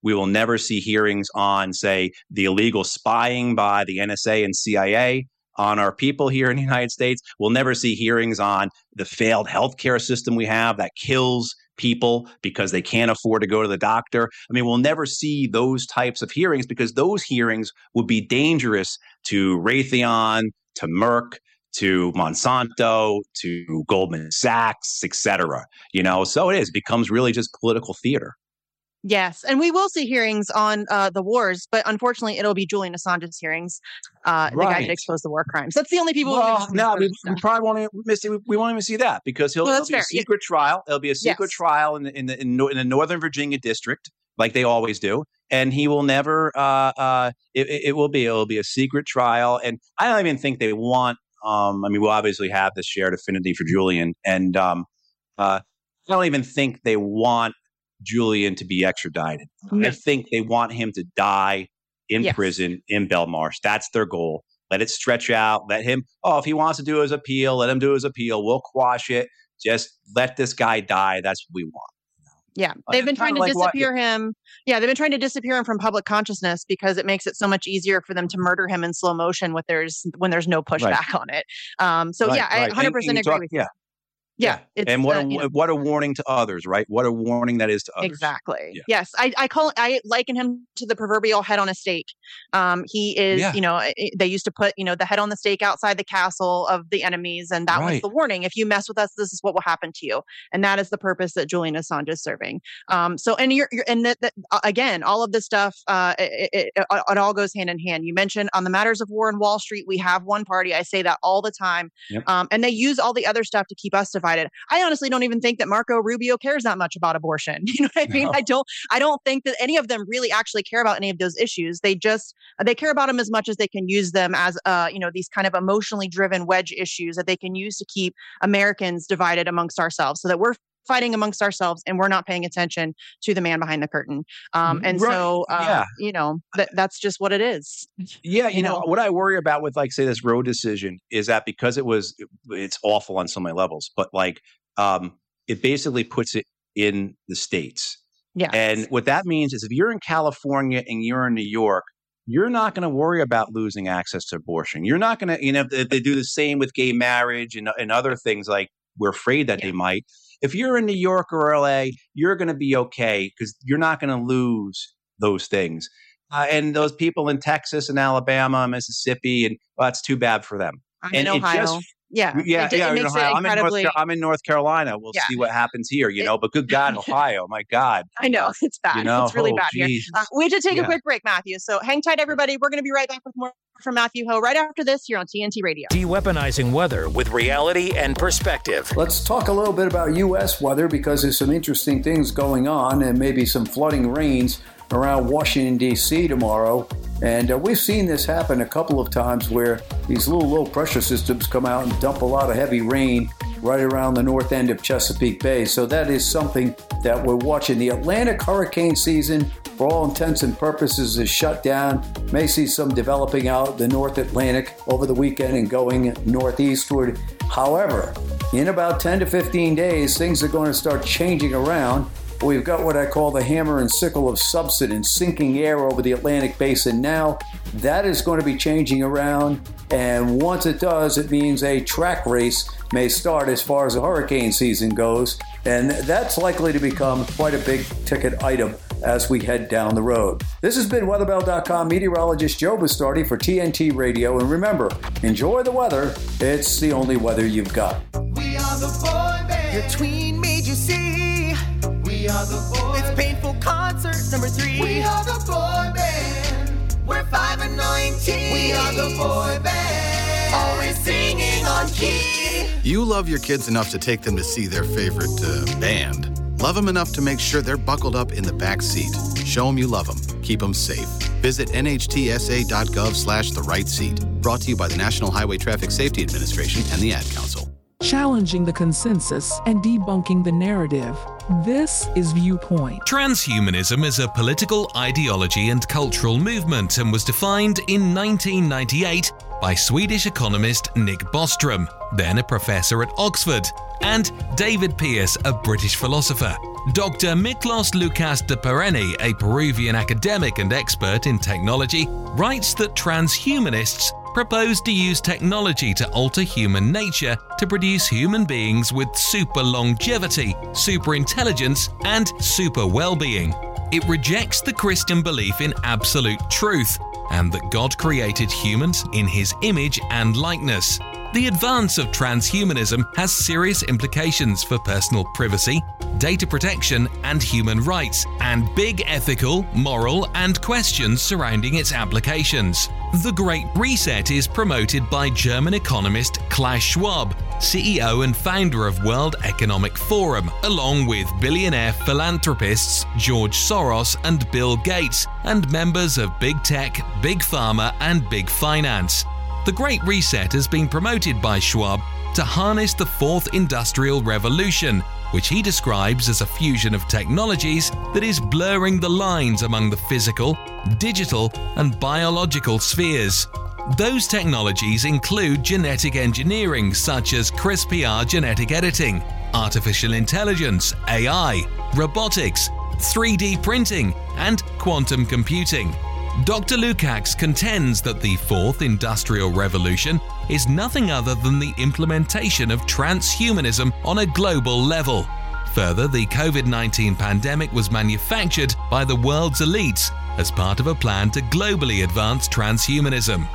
S3: We will never see hearings on, say, the illegal spying by the N S A and C I A on our people here in the United States. We'll never see hearings on the failed healthcare system we have that kills people because they can't afford to go to the doctor. I mean, we'll never see those types of hearings because those hearings would be dangerous to Raytheon, to Merck, to Monsanto, to Goldman Sachs, et cetera. You know, so it is. It becomes really just political theater.
S2: Yes, and we will see hearings on uh, the wars, but unfortunately, it'll be Julian Assange's hearings. Uh, the
S3: Right.
S2: guy that exposed the war crimes. That's the only people.
S3: Well,
S2: who
S3: no, we, we probably won't even, Misty, we, we won't even see that because he'll,
S2: Well,
S3: there'll
S2: that's
S3: be a
S2: fair. Yeah.
S3: secret trial. There'll be a secret
S2: Yes.
S3: trial in the in the in, Nor- in the Northern Virginia district, like they always do, and he will never. Uh, uh, it, it will be it will be a secret trial, and I don't even think they want. Um, I mean, we'll obviously have this shared affinity for Julian, and um, uh, I don't even think they want Julian to be extradited.
S2: No.
S3: I think they want him to die in
S2: Yes.
S3: prison in Belmarsh. That's their goal. Let it stretch out. Let him, oh, if he wants to do his appeal, let him do his appeal. We'll quash it. Just let this guy die. That's what we want.
S2: Yeah,
S3: Uh,
S2: they've been
S3: it's
S2: trying
S3: kinda
S2: to
S3: like what-
S2: disappear him. Yeah, they've been trying to disappear him from public consciousness because it makes it so much easier for them to murder him in slow motion with there's when there's no pushback on it. Um, so
S3: Right,
S2: yeah, I
S3: right.
S2: one hundred
S3: And-
S2: percent
S3: and you
S2: agree
S3: talk-
S2: with
S3: yeah.
S2: you. Yeah, it's,
S3: and what
S2: uh,
S3: a
S2: you know,
S3: what a warning to others, right? What a warning that is to others.
S2: exactly.
S3: Yeah.
S2: Yes, I I call I liken him to the proverbial head on a stake. Um, he is,
S3: Yeah.
S2: you know, i- i- they used to put, you know, the head on the stake outside the castle of the enemies, and that was
S3: Right.
S2: the warning. If you mess with us, this is what will happen to you, and that is the purpose that Julian Assange is serving. Um, so, and you're, you're and that, that, uh, again, all of this stuff, uh, it, it, it, it all goes hand in hand. You mentioned on the matters of war in Wall Street, we have one party. I say that all the time,
S3: Yep.
S2: um, and they use all the other stuff to keep us divided. I honestly don't even think that Marco Rubio cares that much about abortion. You know what I mean?
S3: No.
S2: I don't. I don't think that any of them really actually care about any of those issues. They just they care about them as much as they can use them as uh you know these kind of emotionally driven wedge issues that they can use to keep Americans divided amongst ourselves, so that we're fighting amongst ourselves and we're not paying attention to the man behind the curtain. Um, and
S3: Right.
S2: so uh,
S3: Yeah.
S2: you know that that's just what it is.
S3: Yeah, you,
S2: You
S3: know,
S2: know?
S3: what I worry about with like say this Roe decision is that because it was it's awful on so many levels, but like um it basically puts it in the states.
S2: Yeah.
S3: And what that means is if you're in California and you're in New York, you're not going to worry about losing access to abortion. You're not going to, you know, they, they do the same with gay marriage and, and other things like we're afraid that
S2: Yeah.
S3: they might. If you're in New York or L A, you're going to be okay because you're not going to lose those things. Uh, and those people in Texas and Alabama, Mississippi, and well, that's too bad for them.
S2: I'm
S3: and
S2: in
S3: it
S2: Ohio.
S3: just-
S2: yeah.
S3: Yeah,
S2: It, ju-
S3: yeah,
S2: it
S3: in
S2: makes
S3: Ohio.
S2: it
S3: I'm, in North,
S2: incredibly.
S3: Car- I'm in North Carolina. We'll
S2: Yeah.
S3: see what happens here, you
S2: It-
S3: know. But good God, Ohio, my God.
S2: I know it's bad.
S3: You know,
S2: it's really
S3: oh,
S2: bad here.
S3: geez.
S2: Uh, we have to take
S3: Yeah.
S2: a quick break, Matthew. So hang tight, everybody. We're going to be right back with more from Matthew Ho right after this here on T N T Radio.
S1: De-weaponizing weather with reality and perspective.
S10: Let's talk a little bit about U S weather because there's some interesting things going on and maybe some flooding rains around Washington, D C tomorrow. And uh, we've seen this happen a couple of times where these little low pressure systems come out and dump a lot of heavy rain right around the north end of Chesapeake Bay. So that is something that we're watching. The Atlantic hurricane season, for all intents and purposes, is shut down. May see some developing out the North Atlantic over the weekend and going northeastward. However, in about ten to fifteen days, things are going to start changing around. We've got what I call the hammer and sickle of subsidence, sinking air over the Atlantic basin now. That is going to be changing around, and once it does, it means a track race may start as far as the hurricane season goes, and that's likely to become quite a big ticket item as we head down the road. This has been Weather Bell dot com meteorologist Joe Bastardi for T N T Radio, and remember, enjoy the weather. It's the only weather you've got.
S11: We are the boy band. Your tween made you see. We are the boy. It's painful concert number three. We are the boy band. We're five and nineteen. We are the boy band. Always singing on key.
S12: You love your kids enough to take them to see their favorite uh, band. Love them enough to make sure they're buckled up in the back seat. Show them you love them. Keep them safe. Visit N H T S A dot gov slash the right seat. Brought to you by the National Highway Traffic Safety Administration and the Ad Council.
S13: Challenging the consensus and debunking the narrative. This is Viewpoint.
S14: Transhumanism is a political ideology and cultural movement and was defined in nineteen ninety-eight by Swedish economist Nick Bostrom, then a professor at Oxford, and David Pearce, a British philosopher. Doctor Miklos Lukas de Pereni, a Peruvian academic and expert in technology, writes that transhumanists propose to use technology to alter human nature to produce human beings with super longevity, super intelligence, and super well-being. It rejects the Christian belief in absolute truth and that God created humans in his image and likeness. The advance of transhumanism has serious implications for personal privacy, data protection, and human rights, and big ethical, moral, and questions surrounding its applications. The Great Reset is promoted by German economist Klaus Schwab, C E O and founder of World Economic Forum, along with billionaire philanthropists George Soros and Bill Gates, and members of big tech, big pharma, and big finance. The Great Reset has been promoted by Schwab to harness the fourth industrial revolution, which he describes as a fusion of technologies that is blurring the lines among the physical, digital, and biological spheres. Those technologies include genetic engineering such as CRISPR genetic editing, artificial intelligence, A I, robotics, three D printing, and quantum computing. Doctor Lukács contends that the fourth industrial revolution is nothing other than the implementation of transhumanism on a global level. Further, the COVID nineteen pandemic was manufactured by the world's elites as part of a plan to globally advance transhumanism.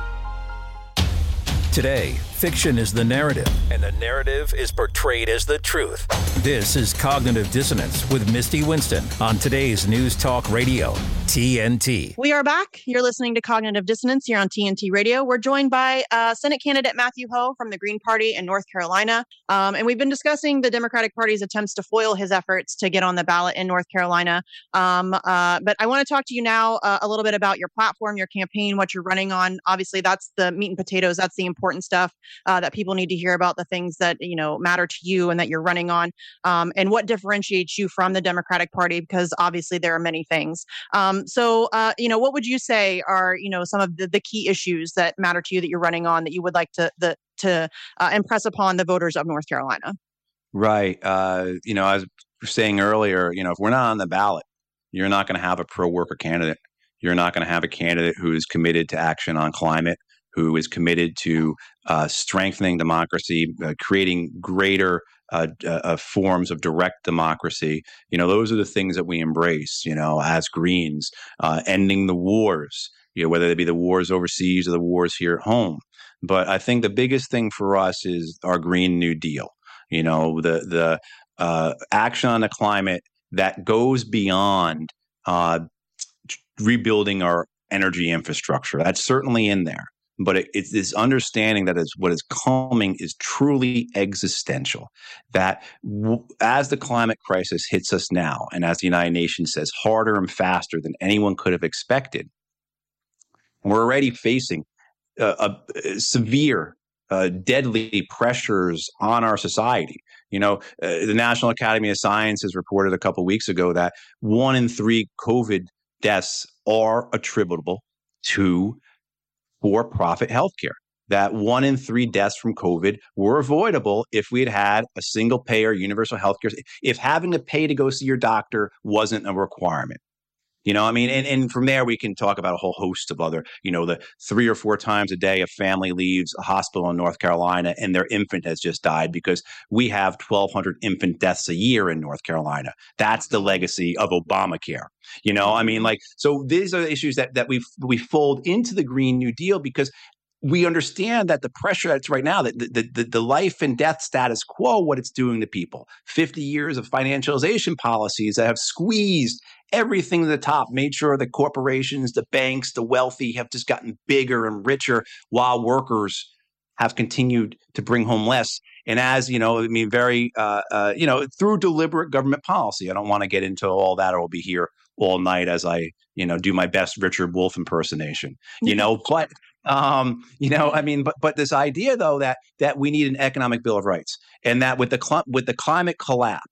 S1: Today, fiction is the narrative, and the narrative is portrayed as the truth. This is Cognitive Dissonance with Misty Winston on today's News Talk Radio, T N T.
S2: We are back. You're listening to Cognitive Dissonance here on T N T Radio. We're joined by uh, Senate candidate Matthew Hoh from the Green Party in North Carolina. Um, and we've been discussing the Democratic Party's attempts to foil his efforts to get on the ballot in North Carolina. Um, uh, but I want to talk to you now uh, a little bit about your platform, your campaign, what you're running on. Obviously, that's the meat and potatoes. That's the important stuff uh, that people need to hear about, the things that, you know, matter to you and that you're running on, um, and what differentiates you from the Democratic Party, because obviously there are many things. Um, so, uh, you know, what would you say are, you know, some of the, the key issues that matter to you that you're running on that you would like to the, to uh, impress upon the voters of North Carolina?
S3: Right. Uh, you know, I was saying earlier, you know, if we're not on the ballot, you're not going to have a pro-worker candidate. You're not going to have a candidate who is committed to action on climate, who is committed to uh, strengthening democracy, uh, creating greater uh, uh, forms of direct democracy. You know, those are the things that we embrace, you know, as Greens, uh, ending the wars, you know, whether they be the wars overseas or the wars here at home. But I think the biggest thing for us is our Green New Deal, you know, the, the uh, action on the climate that goes beyond uh, rebuilding our energy infrastructure. That's certainly in there. But it, it's this understanding that is what is coming is truly existential, that w- as the climate crisis hits us now, and as the United Nations says, harder and faster than anyone could have expected, we're already facing uh, a, a severe, uh, deadly pressures on our society. You know, uh, the National Academy of Sciences reported a couple of weeks ago that one in three COVID deaths are attributable to for-profit healthcare, that one in three deaths from COVID were avoidable if we had had a single-payer universal healthcare, if having to pay to go see your doctor wasn't a requirement. You know, I mean, and, and from there, we can talk about a whole host of other, you know, the three or four times a day a family leaves a hospital in North Carolina and their infant has just died because we have twelve hundred infant deaths a year in North Carolina. That's the legacy of Obamacare. You know, I mean, like, so these are the issues that, that we we fold into the Green New Deal because we understand that the pressure that's right now, that the, the, the life and death status quo, what it's doing to people, fifty years of financialization policies that have squeezed everything to the top, made sure the corporations, the banks, the wealthy have just gotten bigger and richer while workers have continued to bring home less. And as, you know, I mean, very, uh, uh, you know, through deliberate government policy. I don't want to get into all that, or we'll be here all night as I, you know, do my best Richard Wolff impersonation, you know, but, um, you know, I mean, but, but this idea, though, that that we need an economic bill of rights, and that with the cl- with the climate collapse,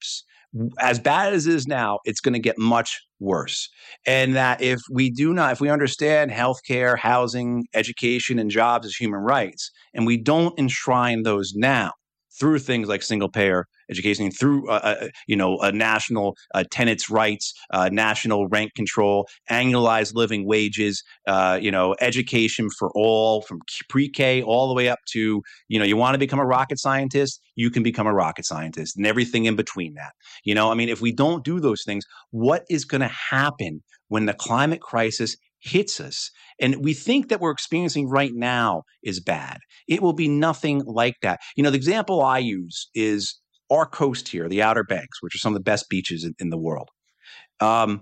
S3: as bad as it is now, it's going to get much worse. And that if we do not, if we understand healthcare, housing, education, and jobs as human rights, and we don't enshrine those now through things like single payer education, through, uh, uh, you know, a national uh, tenants' rights, uh, national rent control, annualized living wages, uh, you know, education for all from pre-K all the way up to, you know, you want to become a rocket scientist, you can become a rocket scientist and everything in between that. You know, I mean, if we don't do those things, what is going to happen when the climate crisis hits us? And we think that we're experiencing right now is bad. It will be nothing like that. You know, the example I use is our coast here, the Outer Banks, which are some of the best beaches in, in the world. Um,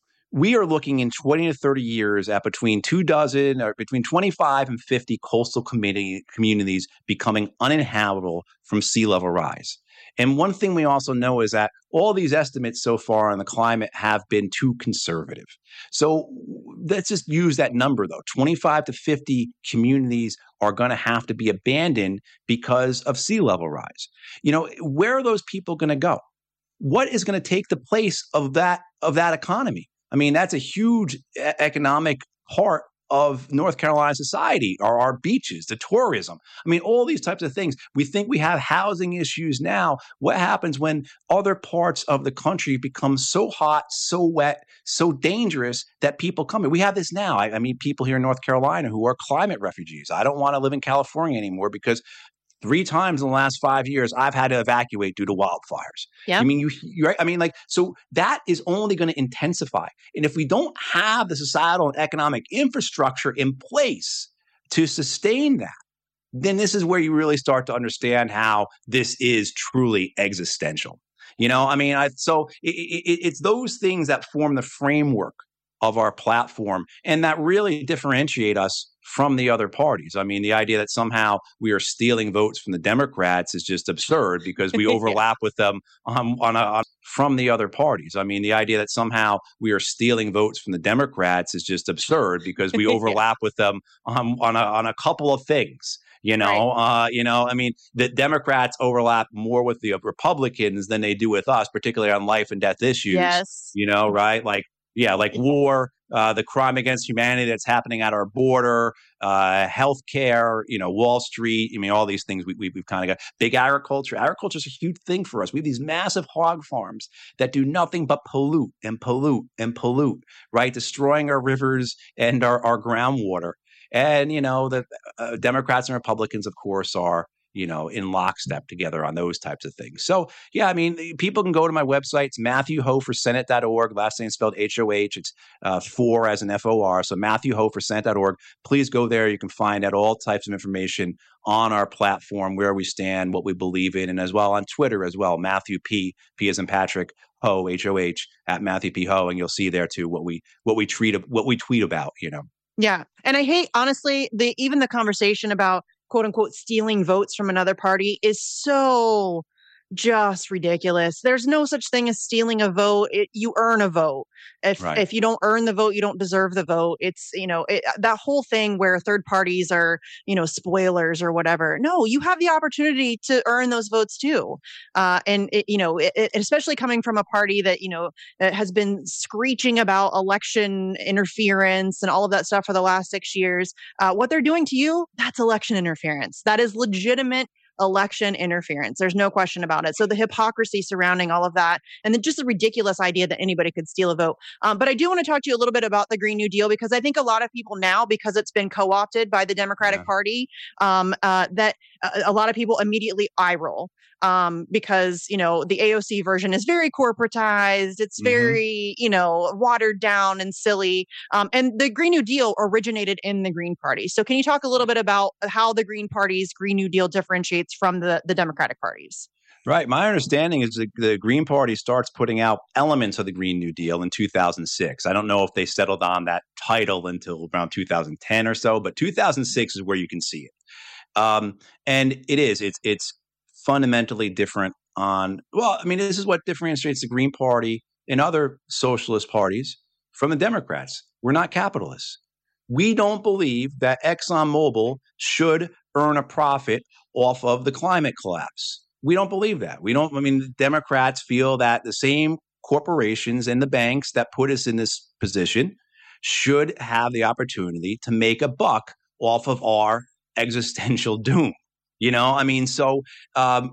S3: we are looking in twenty to thirty years at between two dozen or between twenty-five and fifty coastal community, communities becoming uninhabitable from sea level rise. And one thing we also know is that all these estimates so far on the climate have been too conservative. So let's just use that number, though. twenty-five to fifty communities are going to have to be abandoned because of sea level rise. You know, where are those people going to go? What is going to take the place of that of that economy? I mean, that's a huge economic part of North Carolina society, are our beaches, the tourism. I mean, all these types of things. We think we have housing issues now. What happens when other parts of the country become so hot, so wet, so dangerous that people come in? We have this now. I, I mean, people here in North Carolina who are climate refugees. I don't want to live in California anymore because three times in the last five years, I've had to evacuate due to wildfires. Yeah. I mean, you, you're, I mean, like, so that is only going to intensify. And if we don't have the societal and economic infrastructure in place to sustain that, then this is where you really start to understand how this is truly existential. You know, I mean, I, so it, it, it's those things that form the framework of our platform and that really differentiate us from the other parties. I mean, the idea that somehow we are stealing votes from the Democrats is just absurd because we overlap with them on, on a, on, from the other parties. I mean, the idea that somehow we are stealing votes from the Democrats is just absurd because we overlap with them on, on, a, on a couple of things. You know, right. uh, you know, I mean, the Democrats overlap more with the Republicans than they do with us, particularly on life and death issues. Yes. You know, right? Like, yeah, like war, uh, the crime against humanity that's happening at our border, uh, healthcare, you know, Wall Street. I mean, all these things we, we, we've kind of got. Big agriculture. Agriculture is a huge thing for us. We have these massive hog farms that do nothing but pollute and pollute and pollute, right? Destroying our rivers and our, our groundwater. And, you know, the uh, Democrats and Republicans, of course, are, you know, in lockstep together on those types of things. So, yeah, I mean, people can go to my website. It's matthew hoh for senate dot org. Last name spelled H O H. It's uh, four as an F O R. So matthew hoh for senate dot org. Please go there. You can find out all types of information on our platform, where we stand, what we believe in, and as well on Twitter as well. Matthew P, P as in Patrick, Ho, H O H, at Matthew P. Ho. And you'll see there, too, what we what we tweet, what we tweet about, you know.
S2: Yeah. And I hate, honestly, the even the conversation about quote unquote stealing votes from another party is so just ridiculous. There's no such thing as stealing a vote. It, you earn a vote. If right. if you don't earn the vote, you don't deserve the vote. It's, you know, it, that whole thing where third parties are, you know, spoilers or whatever. No, you have the opportunity to earn those votes too. Uh, and, it, you know, it, it, especially coming from a party that, you know, has been screeching about election interference and all of that stuff for the last six years. Uh, what they're doing to you, that's election interference. That is legitimate election interference. There's no question about it. So the hypocrisy surrounding all of that, and then just the ridiculous idea that anybody could steal a vote. Um, but I do want to talk to you a little bit about the Green New Deal, because I think a lot of people now, because it's been co-opted by the Democratic yeah. Party, um, uh, that uh, a lot of people immediately eye roll. Um, because, you know, the A O C version is very corporatized. It's very, mm-hmm. you know, watered down and silly. Um, and the Green New Deal originated in the Green Party. So can you talk a little bit about how the Green Party's Green New Deal differentiates from the, the Democratic parties?
S3: Right. My understanding is the, the Green Party starts putting out elements of the Green New Deal in two thousand six. I don't know if they settled on that title until around two thousand ten or so, but two thousand six is where you can see it. Um, and it is. It's it's fundamentally different on, well, I mean, this is what differentiates the Green Party and other socialist parties from the Democrats. We're not capitalists. We don't believe that ExxonMobil should earn a profit off of the climate collapse. we don't believe that. We don't. I mean, the Democrats feel that the same corporations and the banks that put us in this position should have the opportunity to make a buck off of our existential doom. You know, I mean, so um,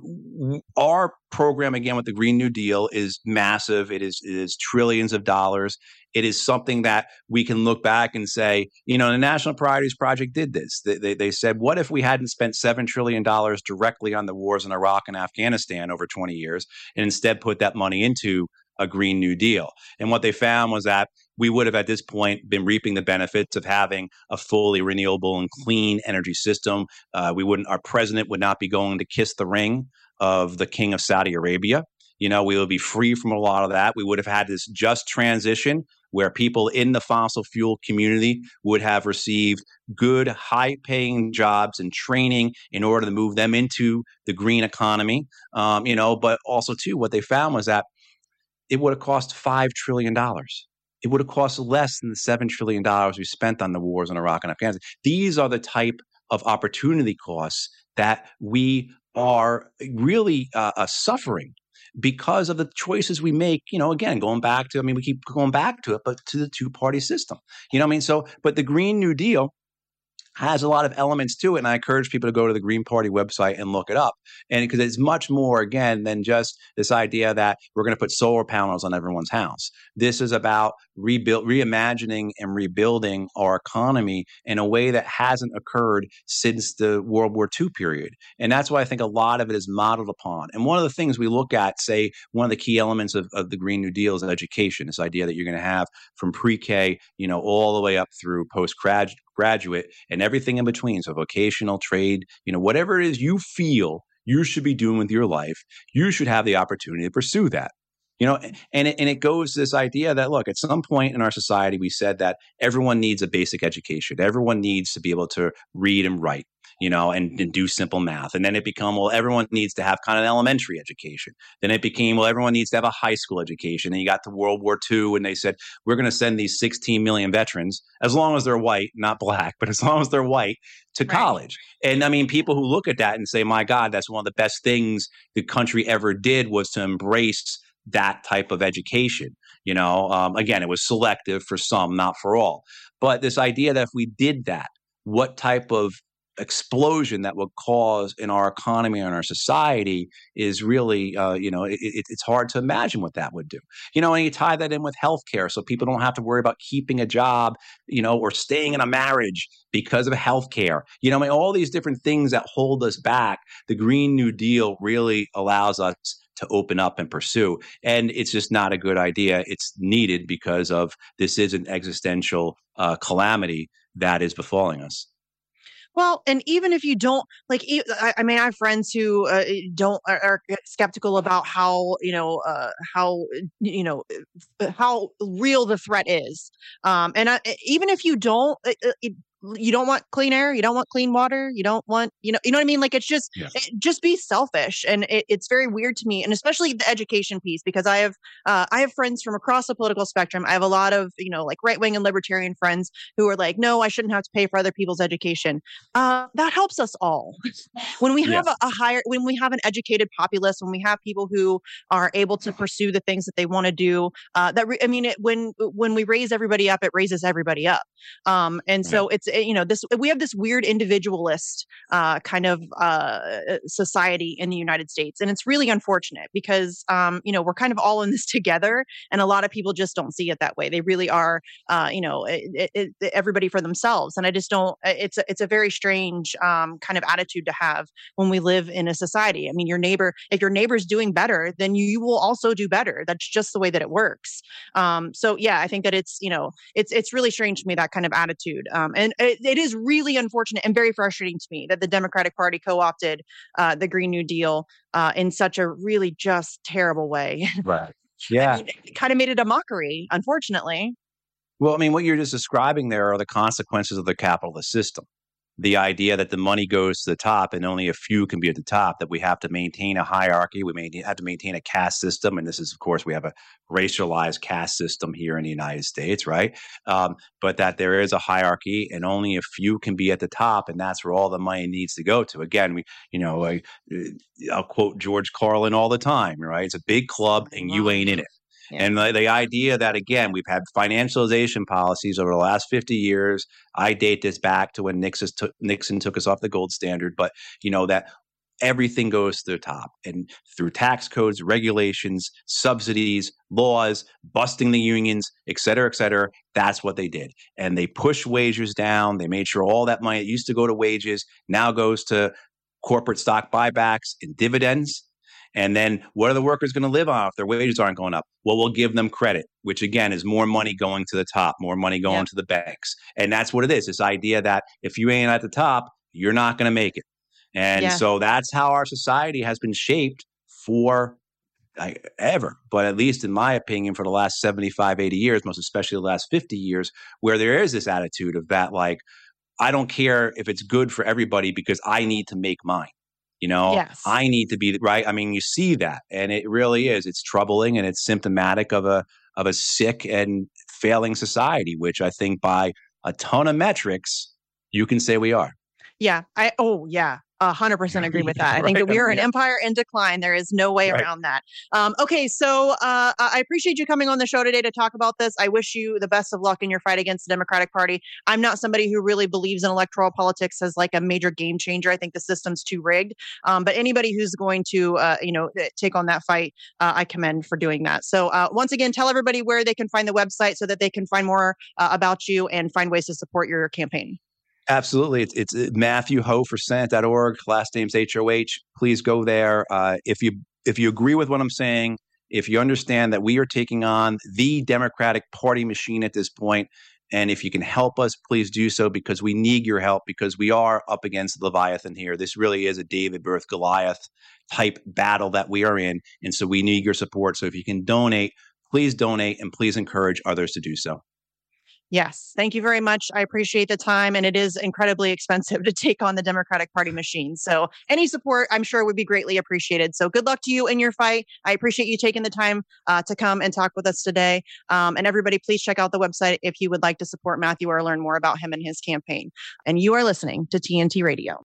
S3: our program, again, with the Green New Deal is massive. It is, it is trillions of dollars. It is something that we can look back and say, you know, the National Priorities Project did this. They, they, they said, what if we hadn't spent seven trillion dollars directly on the wars in Iraq and Afghanistan over twenty years and instead put that money into a Green New Deal? And what they found was that we would have at this point been reaping the benefits of having a fully renewable and clean energy system. Uh, we wouldn't, our president would not be going to kiss the ring of the king of Saudi Arabia. You know, we would be free from a lot of that. We would have had this just transition where people in the fossil fuel community would have received good, high-paying jobs and training in order to move them into the green economy. Um, you know, but also, too, what they found was that it would have cost five trillion dollars. It would have cost less than the seven trillion dollars we spent on the wars in Iraq and Afghanistan. These are the type of opportunity costs that we are really uh, uh, suffering because of the choices we make, you know, again, going back to, I mean, we keep going back to it, but to the two-party system. You know what I mean? So, but the Green New Deal has a lot of elements to it, and I encourage people to go to the Green Party website and look it up. And because it's much more, again, than just this idea that we're going to put solar panels on everyone's house. This is about rebuild, reimagining and rebuilding our economy in a way that hasn't occurred since the World War Two period. And that's why I think a lot of it is modeled upon. And one of the things we look at, say, one of the key elements of, of the Green New Deal is education, this idea that you're going to have from pre-K, you know, all the way up through post-graduate, graduate and everything in between. So vocational, trade, you know, whatever it is you feel you should be doing with your life, you should have the opportunity to pursue that. You know, and it, and it goes to this idea that, look, at some point in our society, we said that everyone needs a basic education. Everyone needs to be able to read and write, you know, and, and do simple math. And then it became, well, everyone needs to have kind of an elementary education. Then it became, well, everyone needs to have a high school education. And you got to World War Two, and they said, we're going to send these sixteen million veterans, as long as they're white, not black, but as long as they're white, to college. And I mean, people who look at that and say, my God, that's one of the best things the country ever did was to embrace that type of education. You know, um, again, it was selective for some, not for all. But this idea that if we did that, what type of explosion that would cause in our economy and our society is really, uh, you know, it, it, it's hard to imagine what that would do. You know, and you tie that in with healthcare, so people don't have to worry about keeping a job, you know, or staying in a marriage because of healthcare. You know, I mean, all these different things that hold us back. The Green New Deal really allows us to open up and pursue. And it's just not a good idea. It's needed because of this is an existential uh, calamity that is befalling us.
S2: Well, and even if you don't like, I, I mean, I have friends who uh, don't are, are skeptical about how, you know, uh, how, you know, how real the threat is. Um, and I, even if you don't, it, it, you don't want clean air, you don't want clean water, you don't want, you know, you know what I mean? Like, it's just, yeah. it, just be selfish. And it, it's very weird to me. And especially the education piece, because I have, uh, I have friends from across the political spectrum. I have a lot of, you know, like right-wing and libertarian friends who are like, no, I shouldn't have to pay for other people's education. Uh, that helps us all. When we have yes. a, a higher, when we have an educated populace, when we have people who are able to pursue the things that they want to do, uh, that, re- I mean, it, when, when we raise everybody up, it raises everybody up. Um, and so right. it's, you know, this, we have this weird individualist uh, kind of uh, society in the United States. And it's really unfortunate because, um, you know, we're kind of all in this together. And a lot of people just don't see it that way. They really are, uh, you know, it, it, it, everybody for themselves. And I just don't, it's a, it's a very strange um, kind of attitude to have when we live in a society. I mean, your neighbor, if your neighbor's doing better, then you, you will also do better. That's just the way that it works. Um, so yeah, I think that it's, you know, it's, it's really strange to me, that kind of attitude. Um, and It, it is really unfortunate and very frustrating to me that the Democratic Party co-opted uh, the Green New Deal uh, in such a really just terrible way.
S3: Right. Yeah.
S2: I mean, it kind of made it a mockery, unfortunately.
S3: Well, I mean, what you're just describing there are the consequences of the capitalist system. the idea that the money goes to the top and only a few can be at the top, that we have to maintain a hierarchy, we may have to maintain a caste system. And this is, of course, we have a racialized caste system here in the United States, right? Um, but that there is a hierarchy and only a few can be at the top, and that's where all the money needs to go to. Again, we, you know, I, I'll quote George Carlin all the time, right? It's a big club and you ain't in it. Yeah. And the, the idea that, again, we've had financialization policies over the last fifty years. I date this back to when Nixon took, Nixon took us off the gold standard. But, you know, that everything goes to the top. And through tax codes, regulations, subsidies, laws, busting the unions, et cetera, et cetera, that's what they did. And they pushed wages down. They made sure all that money that used to go to wages now goes to corporate stock buybacks and dividends. And then what are the workers going to live on if their wages aren't going up? Well, we'll give them credit, which again is more money going to the top, more money going yep. to the banks. And that's what it is, this idea that if you ain't at the top, you're not going to make it. And yeah. so that's how our society has been shaped for like, ever. But at least in my opinion, for the last seventy-five, eighty years, most especially the last fifty years, where there is this attitude of that, like, I don't care if it's good for everybody because I need to make mine. You know, yes. I need to be right. I mean, you see that, and it really is. It's troubling, and it's symptomatic of a of a sick and failing society, which I think by a ton of metrics, you can say we are.
S2: Yeah. I. Oh, yeah. A hundred percent agree with that. I think right. that we are an yeah. empire in decline. There is no way right. around that. Um, okay. So uh, I appreciate you coming on the show today to talk about this. I wish you the best of luck in your fight against the Democratic Party. I'm not somebody who really believes in electoral politics as like a major game changer. I think the system's too rigged. Um, but anybody who's going to, uh, you know, take on that fight, uh, I commend for doing that. So uh, once again, tell everybody where they can find the website so that they can find more uh, about you and find ways to support your campaign.
S3: Absolutely. It's, it's Matthew Hoh for Senate dot org. Last name's H O H. Please go there. Uh, if you if you agree with what I'm saying, if you understand that we are taking on the Democratic Party machine at this point, and if you can help us, please do so, because we need your help, because we are up against the Leviathan here. This really is a David versus Goliath type battle that we are in. And so we need your support. So if you can donate, please donate, and please encourage others to do so.
S2: Yes. Thank you very much. I appreciate the time. And it is incredibly expensive to take on the Democratic Party machine. So any support, I'm sure, would be greatly appreciated. So good luck to you in your fight. I appreciate you taking the time uh, to come and talk with us today. Um, and everybody, please check out the website if you would like to support Matthew or learn more about him and his campaign. And you are listening to T N T Radio.